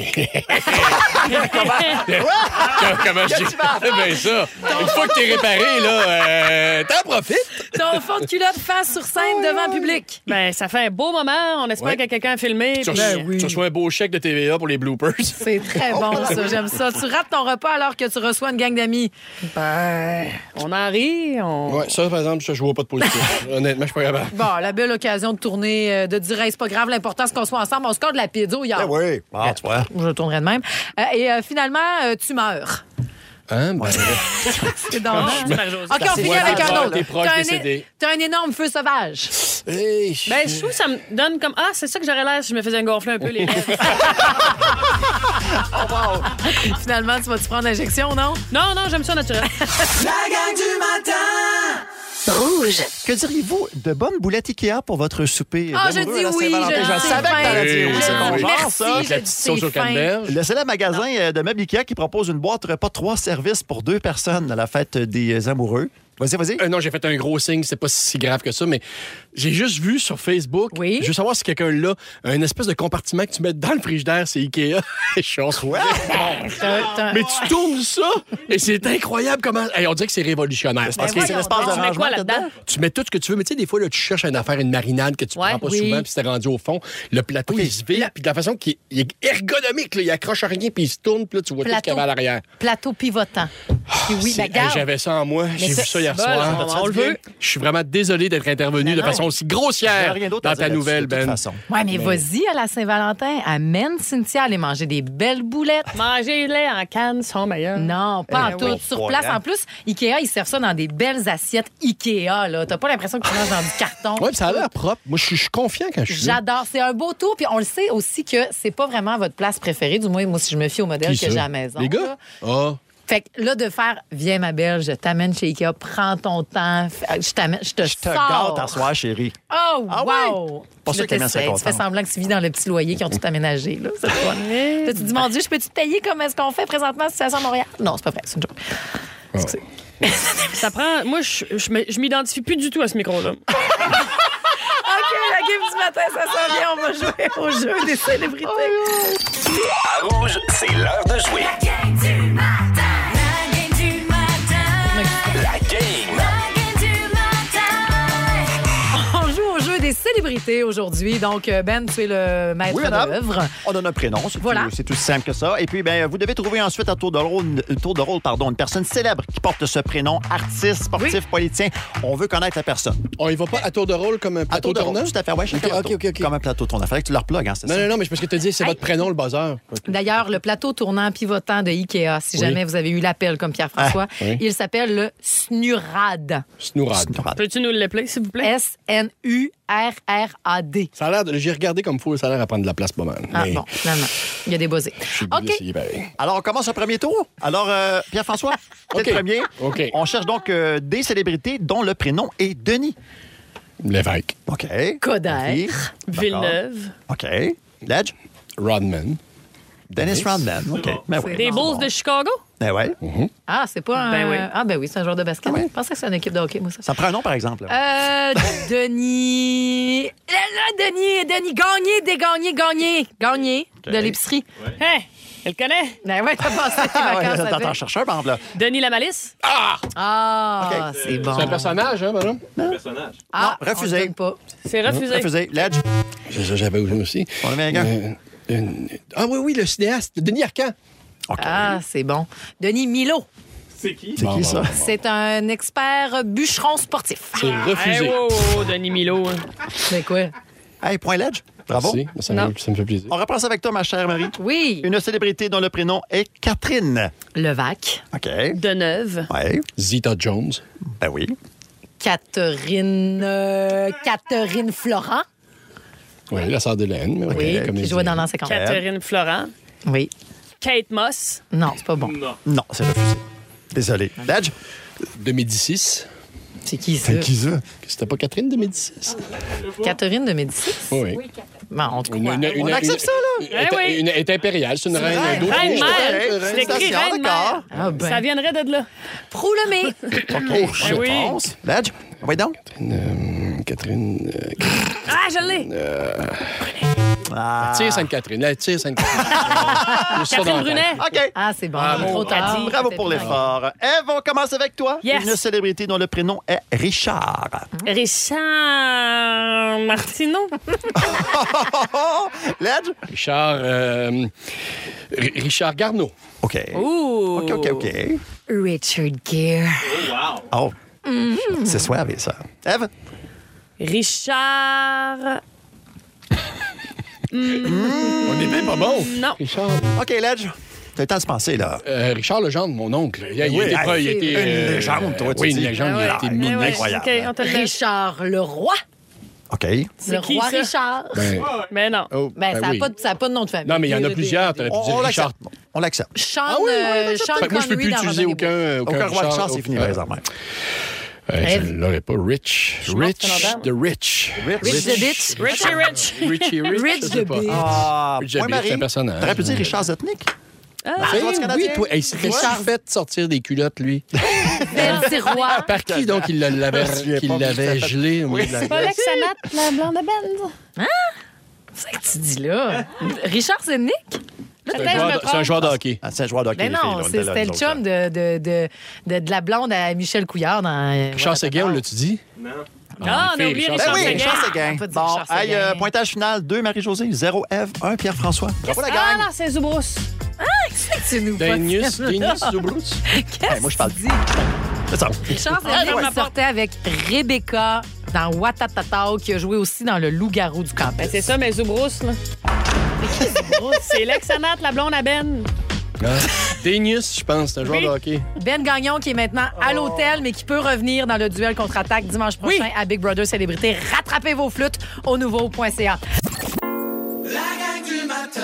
Comment je dis ben ça? Une fois que t'es réparé, là, euh, t'en profites. Ton fond de culotte face sur scène devant public. Ben, ça fait un beau moment. On espère Ouais. que quelqu'un a filmé. Tu puis- reçois, tu reçois un beau chèque de T V A pour les bloopers. C'est très bon, ça. J'aime ça. Tu rates ton repas alors que tu reçois une gang d'amis. Ben... On en rit. On... Ouais, ça, par exemple, je, je vois pas de positif. Honnêtement, je suis pas capable. Bon, la belle occasion de tourner, euh, de dire, hey, c'est pas grave, l'important, c'est qu'on soit ensemble. On se corde de la pizza hier. Ah oui. Ah, tu vois. Je tournerai de même. Euh, et euh, finalement, euh, tu meurs. Hein? Ben, C'est dommage. Ah, Marie-Josée. OK, on finit Ouais, avec t'es un proche- autre. t'es proche T'as un, décédé. t'as un énorme feu sauvage. hey, Ben, je trouve que ça me donne comme. Ah, c'est ça que j'aurais l'air si je me faisais gonfler un peu les lèvres. Finalement, tu vas-tu prendre l'injection, non? Non, non, j'aime ça naturel. La gang du matin! Rouge. Que diriez-vous de bonnes boulettes Ikea pour votre souper Ah, je d'amoureux à dis la oui, Saint-Valentin? je Je le dis savais que fin. t'allais dire oui. Oui, C'est oui, bon oui. genre, Merci, ça. je avec la dis petite c'est sauce au fin. canneberge. Le célèbre magasin euh, de meubles Ikea qui propose une boîte repas trois services pour deux personnes à la fête des amoureux. Vas-y, vas-y. Euh, non, j'ai fait un gros signe, c'est pas si grave que ça, mais J'ai juste vu sur Facebook. Oui. Je veux savoir si quelqu'un là a une espèce de compartiment que tu mets dans le frigidaire, c'est Ikea. Je suis en Quoi? Mais tu tournes ça et c'est incroyable comment. Hey, on dirait que c'est révolutionnaire. Parce que voyons c'est l'espace donc. de Tu mets quoi rangement là-dedans? Tu mets tout ce que tu veux, mais tu sais, des fois, là, tu cherches une affaire, une marinade que tu Ouais, prends pas oui. souvent, puis c'est rendu au fond. Le plateau, il se vire, puis de la façon qu'il est, il est ergonomique, là, il accroche à rien, puis il se tourne, puis là, tu vois tout ce qu'il y avait à l'arrière. Plateau pivotant. Puis oui, C'est- ben, garde. Hey, j'avais ça en moi. J'ai ça- vu ça hier Bon, soir. on le veut. Je suis vraiment désolé d'être intervenu de non. façon aussi Il y a grossière rien d'autre à dans dire ta là-dessus, nouvelle, de toute Ben. façon. Ouais, mais vas-y à la Saint-Valentin. Amène Cynthia à aller manger des belles boulettes. Manger-les en canne sont meilleurs. Non, pas Eh en tout. oui. Sur Ouais, place, hein. en plus, Ikea, ils servent ça dans des belles assiettes Ikea. Là. T'as pas l'impression que tu manges dans du carton. Ouais, puis ça a l'air propre. Moi, je suis je suis confiant quand je suis là. J'adore. C'est un beau tour. Puis on le sait aussi que c'est pas vraiment votre place préférée. Du moins, moi, si je me fie au modèle Qui que ça? j'ai à la maison. Les gars? là. Ah. Fait que là, de faire, viens ma belle, je t'amène chez Ikea, prends ton temps, f- je t'amène, je te Je te sors. gâte à soir, chérie. Oh, Ah wow! oui? Pas Puis sûr là, qu'Amel serait t'essayes, tu fais contente. semblant que tu vis dans le petit loyer qu'ils ont tout aménagé. Là. C'est le fun. Là, tu dis, mon Dieu, je peux-tu te payer comme est-ce qu'on fait présentement à Situation Montréal? Non, c'est pas vrai, c'est une joke. Excusez. Ça prend. Moi, je, je, me- je m'identifie plus du tout à ce micro-là. OK, la game du matin, ça s'en vient. On va jouer au jeu des célébrités. À Rouge, c'est l'heure de jouer. La game. On joue au jeu des célébrités aujourd'hui. Donc, euh, Ben, tu es le maître Oui, madame. d'œuvre. On donne un prénom, c'est Voilà. tout, c'est aussi simple que ça. Et puis, ben, vous devez trouver ensuite à tour de rôle, une- tour de rôle pardon, une personne célèbre qui porte ce prénom, artiste, sportif, politicien. On veut connaître la personne. On y va pas à tour de rôle comme un À plateau tour de tournant? rôle, tout à fait. Ouais, chacun Ok, votre ok, tour. ok, ok. Comme un plateau tournant. Fallait que tu leur plugues, hein, c'est Non, ça? non, non, mais c'est parce que tu as dit c'est Hey. votre prénom, le buzzer. D'ailleurs, le plateau tournant pivotant de Ikea, si Oui. jamais vous avez eu l'appel comme Pierre-François, Ah, oui. il s'appelle le Snurad. Snourade. Peux-tu nous l'appeler, s'il vous plaît? S N U R R A D. Ça a l'air de- J'ai regardé comme faut, ça a l'air à prendre de la place pas mal. Ah Mais bon, finalement, il y a des buzzés. je suis obligé OK. d'essayer pareil. Alors, on commence un premier tour. Alors, euh, Pierre-François, t'es OK. le premier. OK. On cherche donc euh, des célébrités dont le prénom est Denis. L'évêque. OK. Coder. D'accord. Villeneuve. OK. Ledge. Rodman. Dennis Rodman. OK. Ben oui. Des Bulls de Chicago? Ben ouais. Ah, c'est pas un... Ben oui. Ah, ben oui, c'est un joueur de basket. Ah ouais. Je pensais que c'est une équipe de hockey, moi, ça. Ça prend un nom, par exemple. là. Euh, Denis... Là, là, Denis, Denis, gagné, dégagné, gagné. Gagné OK. de l'épicerie. Hein? Elle connaît? Ben ouais, t'as passé tes Ah ouais, vacances t'en- avec. t'en cherches un, par exemple. là. Denis Lamalice? Ah, OK. c'est bon. C'est un personnage, hein, madame? Ah, Non, refusé. on le donne pas. C'est refusé. Refusé. Ledge. C'est ça, j'avais aussi. On avait un gars. Euh, une- Ah oui, oui, le cinéaste, Denis Arcand. OK. Ah, c'est bon. Denis Milo. C'est qui, ça? C'est un expert bûcheron sportif. C'est Hey, refusé. wow, wow, Denis Milo. hein. Mais quoi? Hey, point Ledge. Bravo. Merci, ça, Non. me, ça me fait plaisir. On reprend ça avec toi, ma chère Marie. Oui. Une célébrité dont le prénom est Catherine. Levac. OK. Deneuve. Ouais. Zita Jones. Ben oui. Catherine... euh, Catherine Florent. Oui, la sœur d'Hélène. mais Oui, oui, qui comédienne. jouait dans l'ancien camp. Catherine Florent. Oui. Kate Moss. Non, c'est pas bon. Non, c'est refusé. Désolé. Ledge. De Médicis. C'est qui ça? ça? C'était pas Catherine de Médicis? Catherine de Médicis? Oui. Bon, on te croit. Une- une- On une- accepte ça, là? Une, Eh oui. une- est impériale, c'est une reine. reine. d'autres- Reine mère. Ouais, C'est écrit félicitations, reine d'accord. mère. Ah ben. Ça viendrait de là. Proulemé. OK. Je oui. pense. Ledge. Oui, donc. Euh, Catherine. euh, Ah, je l'ai. Ah. Tire Sainte-Catherine. Elle tire Sainte-Catherine. J'ai ça dans Catherine la Brunet. tête. OK. Ah, c'est bon. Bravo. Trop tard. Cathy. Bravo pour l'effort. Eve, on commence avec toi. Yes. Une célébrité dont le prénom est Richard. Richard Martineau. Ledge. Richard. euh, R- Richard Garneau. OK. Ouh. OK, OK, OK. Richard Gere. Oh. C'est suave, ça. Eve. Richard. On est bien pas bon. Non. Richard. OK, Ledge. T'as le temps de se penser, là. Euh, Richard Legendre, mon oncle. Il a, il a Oui, été, hey, pas- il a été, une euh, légende, toi, tu Oui, dis. une légende. Ah Il a ouais. été Ah mini. ouais. incroyable. OK, on te le laisse. Richard Leroy. OK. Le qui, roi ça? Richard. Ben, Mais non. oh, Ben, ben ça n'a oui. pas, de- ça a pas de nom de famille. Non, mais il y en a Des- plusieurs. des- T'aurais pu On, dire on Richard. l'accepte. On l'accepte. Sean, Ah oui, oui, euh, oui, Sean Fait que moi, je peux Connery plus dans utiliser Robin des aucun, aucun, Aucun roi de Richard, chance, c'est fini, aucun- par exemple. Euh, je Eve. l'aurais pas. Rich. Je pense Rich. que c'est The Rich. Rich. Rich the Bitch. Richie Rich. Richie Rich. Rich je sais the pas. Bitch. Ah, Rich the point Bitch, Marie. c'est un personnage. T'aurais pu dire Richard Zetnik? Ah, oui, toi. Hey, c'est Richard- fait sortir des culottes, lui. Ben, c'est roi. Par qui, donc, il l'avait, qu'il l'avait gelé au milieu de la C'est pas glace? l'ex-Anat, la blonde à Ben. Hein? C'est que tu dis là. Richard Zednick? C'est un, joueur de, c'est un joueur de hockey. Ah, c'est un joueur de hockey. Ben les filles, non, là, on c'est- était là, c'était nous le autres, chum de, de, de, de, de la blonde à Michel Couillard dans. euh, Richard Séguin, on l'a-tu dit? Non. Ah, on a les oublié filles, Richard Ben oui, Séguin. Richard Séguin. On peut dire Bon, Richard hey, Séguin. euh, pointage final, deux Marie-Josée, zéro Ève, un Pierre-François. Bravo la Ah gang. non, c'est Zoubrousse. Qu'est-ce que tu nous Danius, possèdes, là? Danius Zubrus. Qu'est-ce Hey, moi, je parle. que tu dis? C'est ça. Richard Ah, Zednick ouais. qui sortait avec Rebecca dans Watatata, qui a joué aussi dans Le Loup-garou du campus. Ben, c'est ça, mais Zoubrousse, là. C'est l'ex-Anat, la blonde à Ben. Ah. Danius, je pense, c'est un joueur Oui. de hockey. Ben Gagnon, qui est maintenant à l'hôtel, mais qui peut revenir dans le duel contre-attaque dimanche prochain à Big Brother Célébrité. Rattrapez vos flûtes au nouveau point C A. La gang du matin.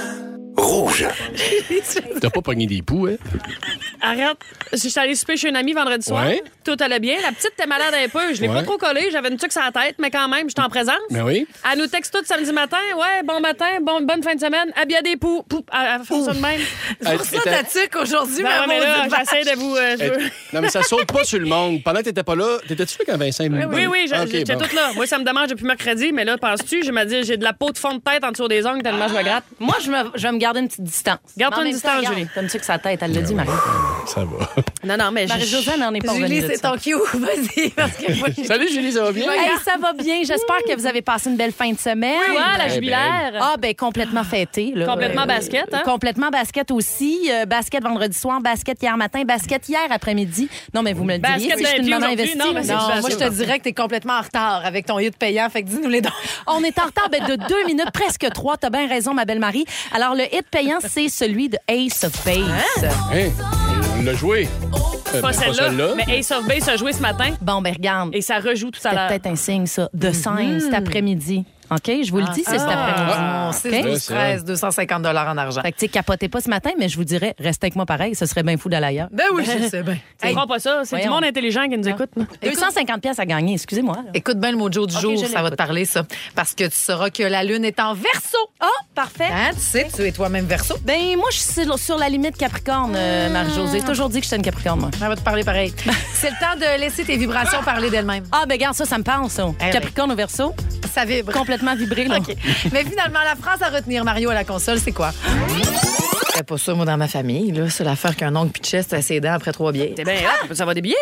Rouge. T'as pas pogné des poux, hein? Arrête. Je suis allée souper chez une amie vendredi soir. Ouais. Tout allait bien. La petite était malade un peu. Je l'ai Ouais. pas trop collée. J'avais une tuque sur la tête, mais quand même, j'étais en présence. Ben oui. Elle nous texte tout samedi matin. Ouais, bon matin, bon, bonne fin de semaine. Habillez des poux. Pou. Elle elle fait ça de même. C'est pour ça était- ta tuque aujourd'hui, Ben ma ouais, mais là, maudite j'essaie de vous. euh, je Elle- veux- Non, mais ça saute pas sur le monde. Pendant que t'étais pas là, t'étais-tu là quand Vincent est venu? Oui, oui, j'ai- Ah, ok, j'étais bon. toute là. Moi, ça me démange depuis mercredi, mais là, penses-tu? Je me dis, j'ai de la peau de fond de tête en dessous des ongles tellement je me gratte. Moi, je, me, je vais me garder une petite distance. Garde-toi Mais en une même temps, distance, regarde, Julie. Comme ça que sa tête, elle l'a dit, Marie. Ça va. Non, non, mais je- Marie-Josée n'en est pas Julie, revenue de c'est ça. ton cue. Vas-y, parce que moi, je- Salut Julie, ça va bien? Hey, ça va bien. J'espère que vous avez passé une belle fin de semaine. Oui, ouais, la ben, jubilaire. Ah, ben complètement fêté. Là. Complètement Euh, basket, hein? Complètement basket aussi. Euh, basket vendredi soir, basket hier matin, basket hier après-midi. Non, mais vous me le diriez, Basket si je suis d'un une pied maman aujourd'hui, investie. non, mais c'est Non, facile. moi, je te dirais que t'es complètement en retard avec ton hit payant. Fait que dis-nous les dons. On est en retard ben, de deux minutes, presque trois. T'as bien raison, ma belle Marie. Alors, le hit payant, c'est celui de Ace of Base. Hein? On l'a joué. Euh, Pas ben, celle-là, mais Ace of Base a joué ce matin Bon, ben regarde. et ça rejoue tout à C'est l'heure. peut-être un signe, ça. De scène, cet après-midi. OK? Je vous le dis, c'est cet après-midi. Ah, six, OK? douze, treize, deux cent cinquante dollars en argent. Fait que, tu sais, capotez pas ce matin, mais je vous dirais, restez avec moi pareil. Ce serait bien fou d'aller ailleurs. Ben oui, je sais bien. Tu comprends pas ça? C'est du voyons. monde intelligent qui nous écoute. là. deux cent cinquante pièces à gagner, excusez-moi. là. Écoute bien le mojo du Ok, jour, je ça va te l'écoute. parler, ça. Parce que tu sauras que la Lune est en Verseau. Ah, parfait. Hein, tu sais, tu es toi-même Verseau. Ben, moi, je suis sur, sur la limite Capricorne, euh, Marie-Josée. J'ai toujours dit que j'étais une Capricorne, moi. Ça va te parler pareil. C'est le temps de laisser tes vibrations parler d'elles-mêmes. Ah, ben, regarde, ça, ça me parle, ça. Eh Capricorne au verso, Ça vibre. complètement vibré, là. OK. Mais finalement, la phrase à retenir, Mario, à la console, c'est quoi? C'est pas ça, moi, dans ma famille. Là. C'est l'affaire qu'un oncle pitchait à ses dents après trois bières. T'es bien hot, ça va des billets?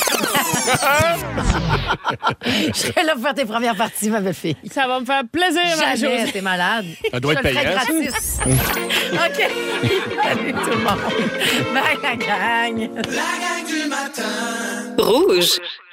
Je serais là pour faire tes premières parties, ma belle-fille. Ça va me faire plaisir, ma Jamais, chose. t'es malade. Ça doit Je être te le ferai payant, gratis. OK. Salut tout le monde. Bye, la gang. La gang du matin. Rouge.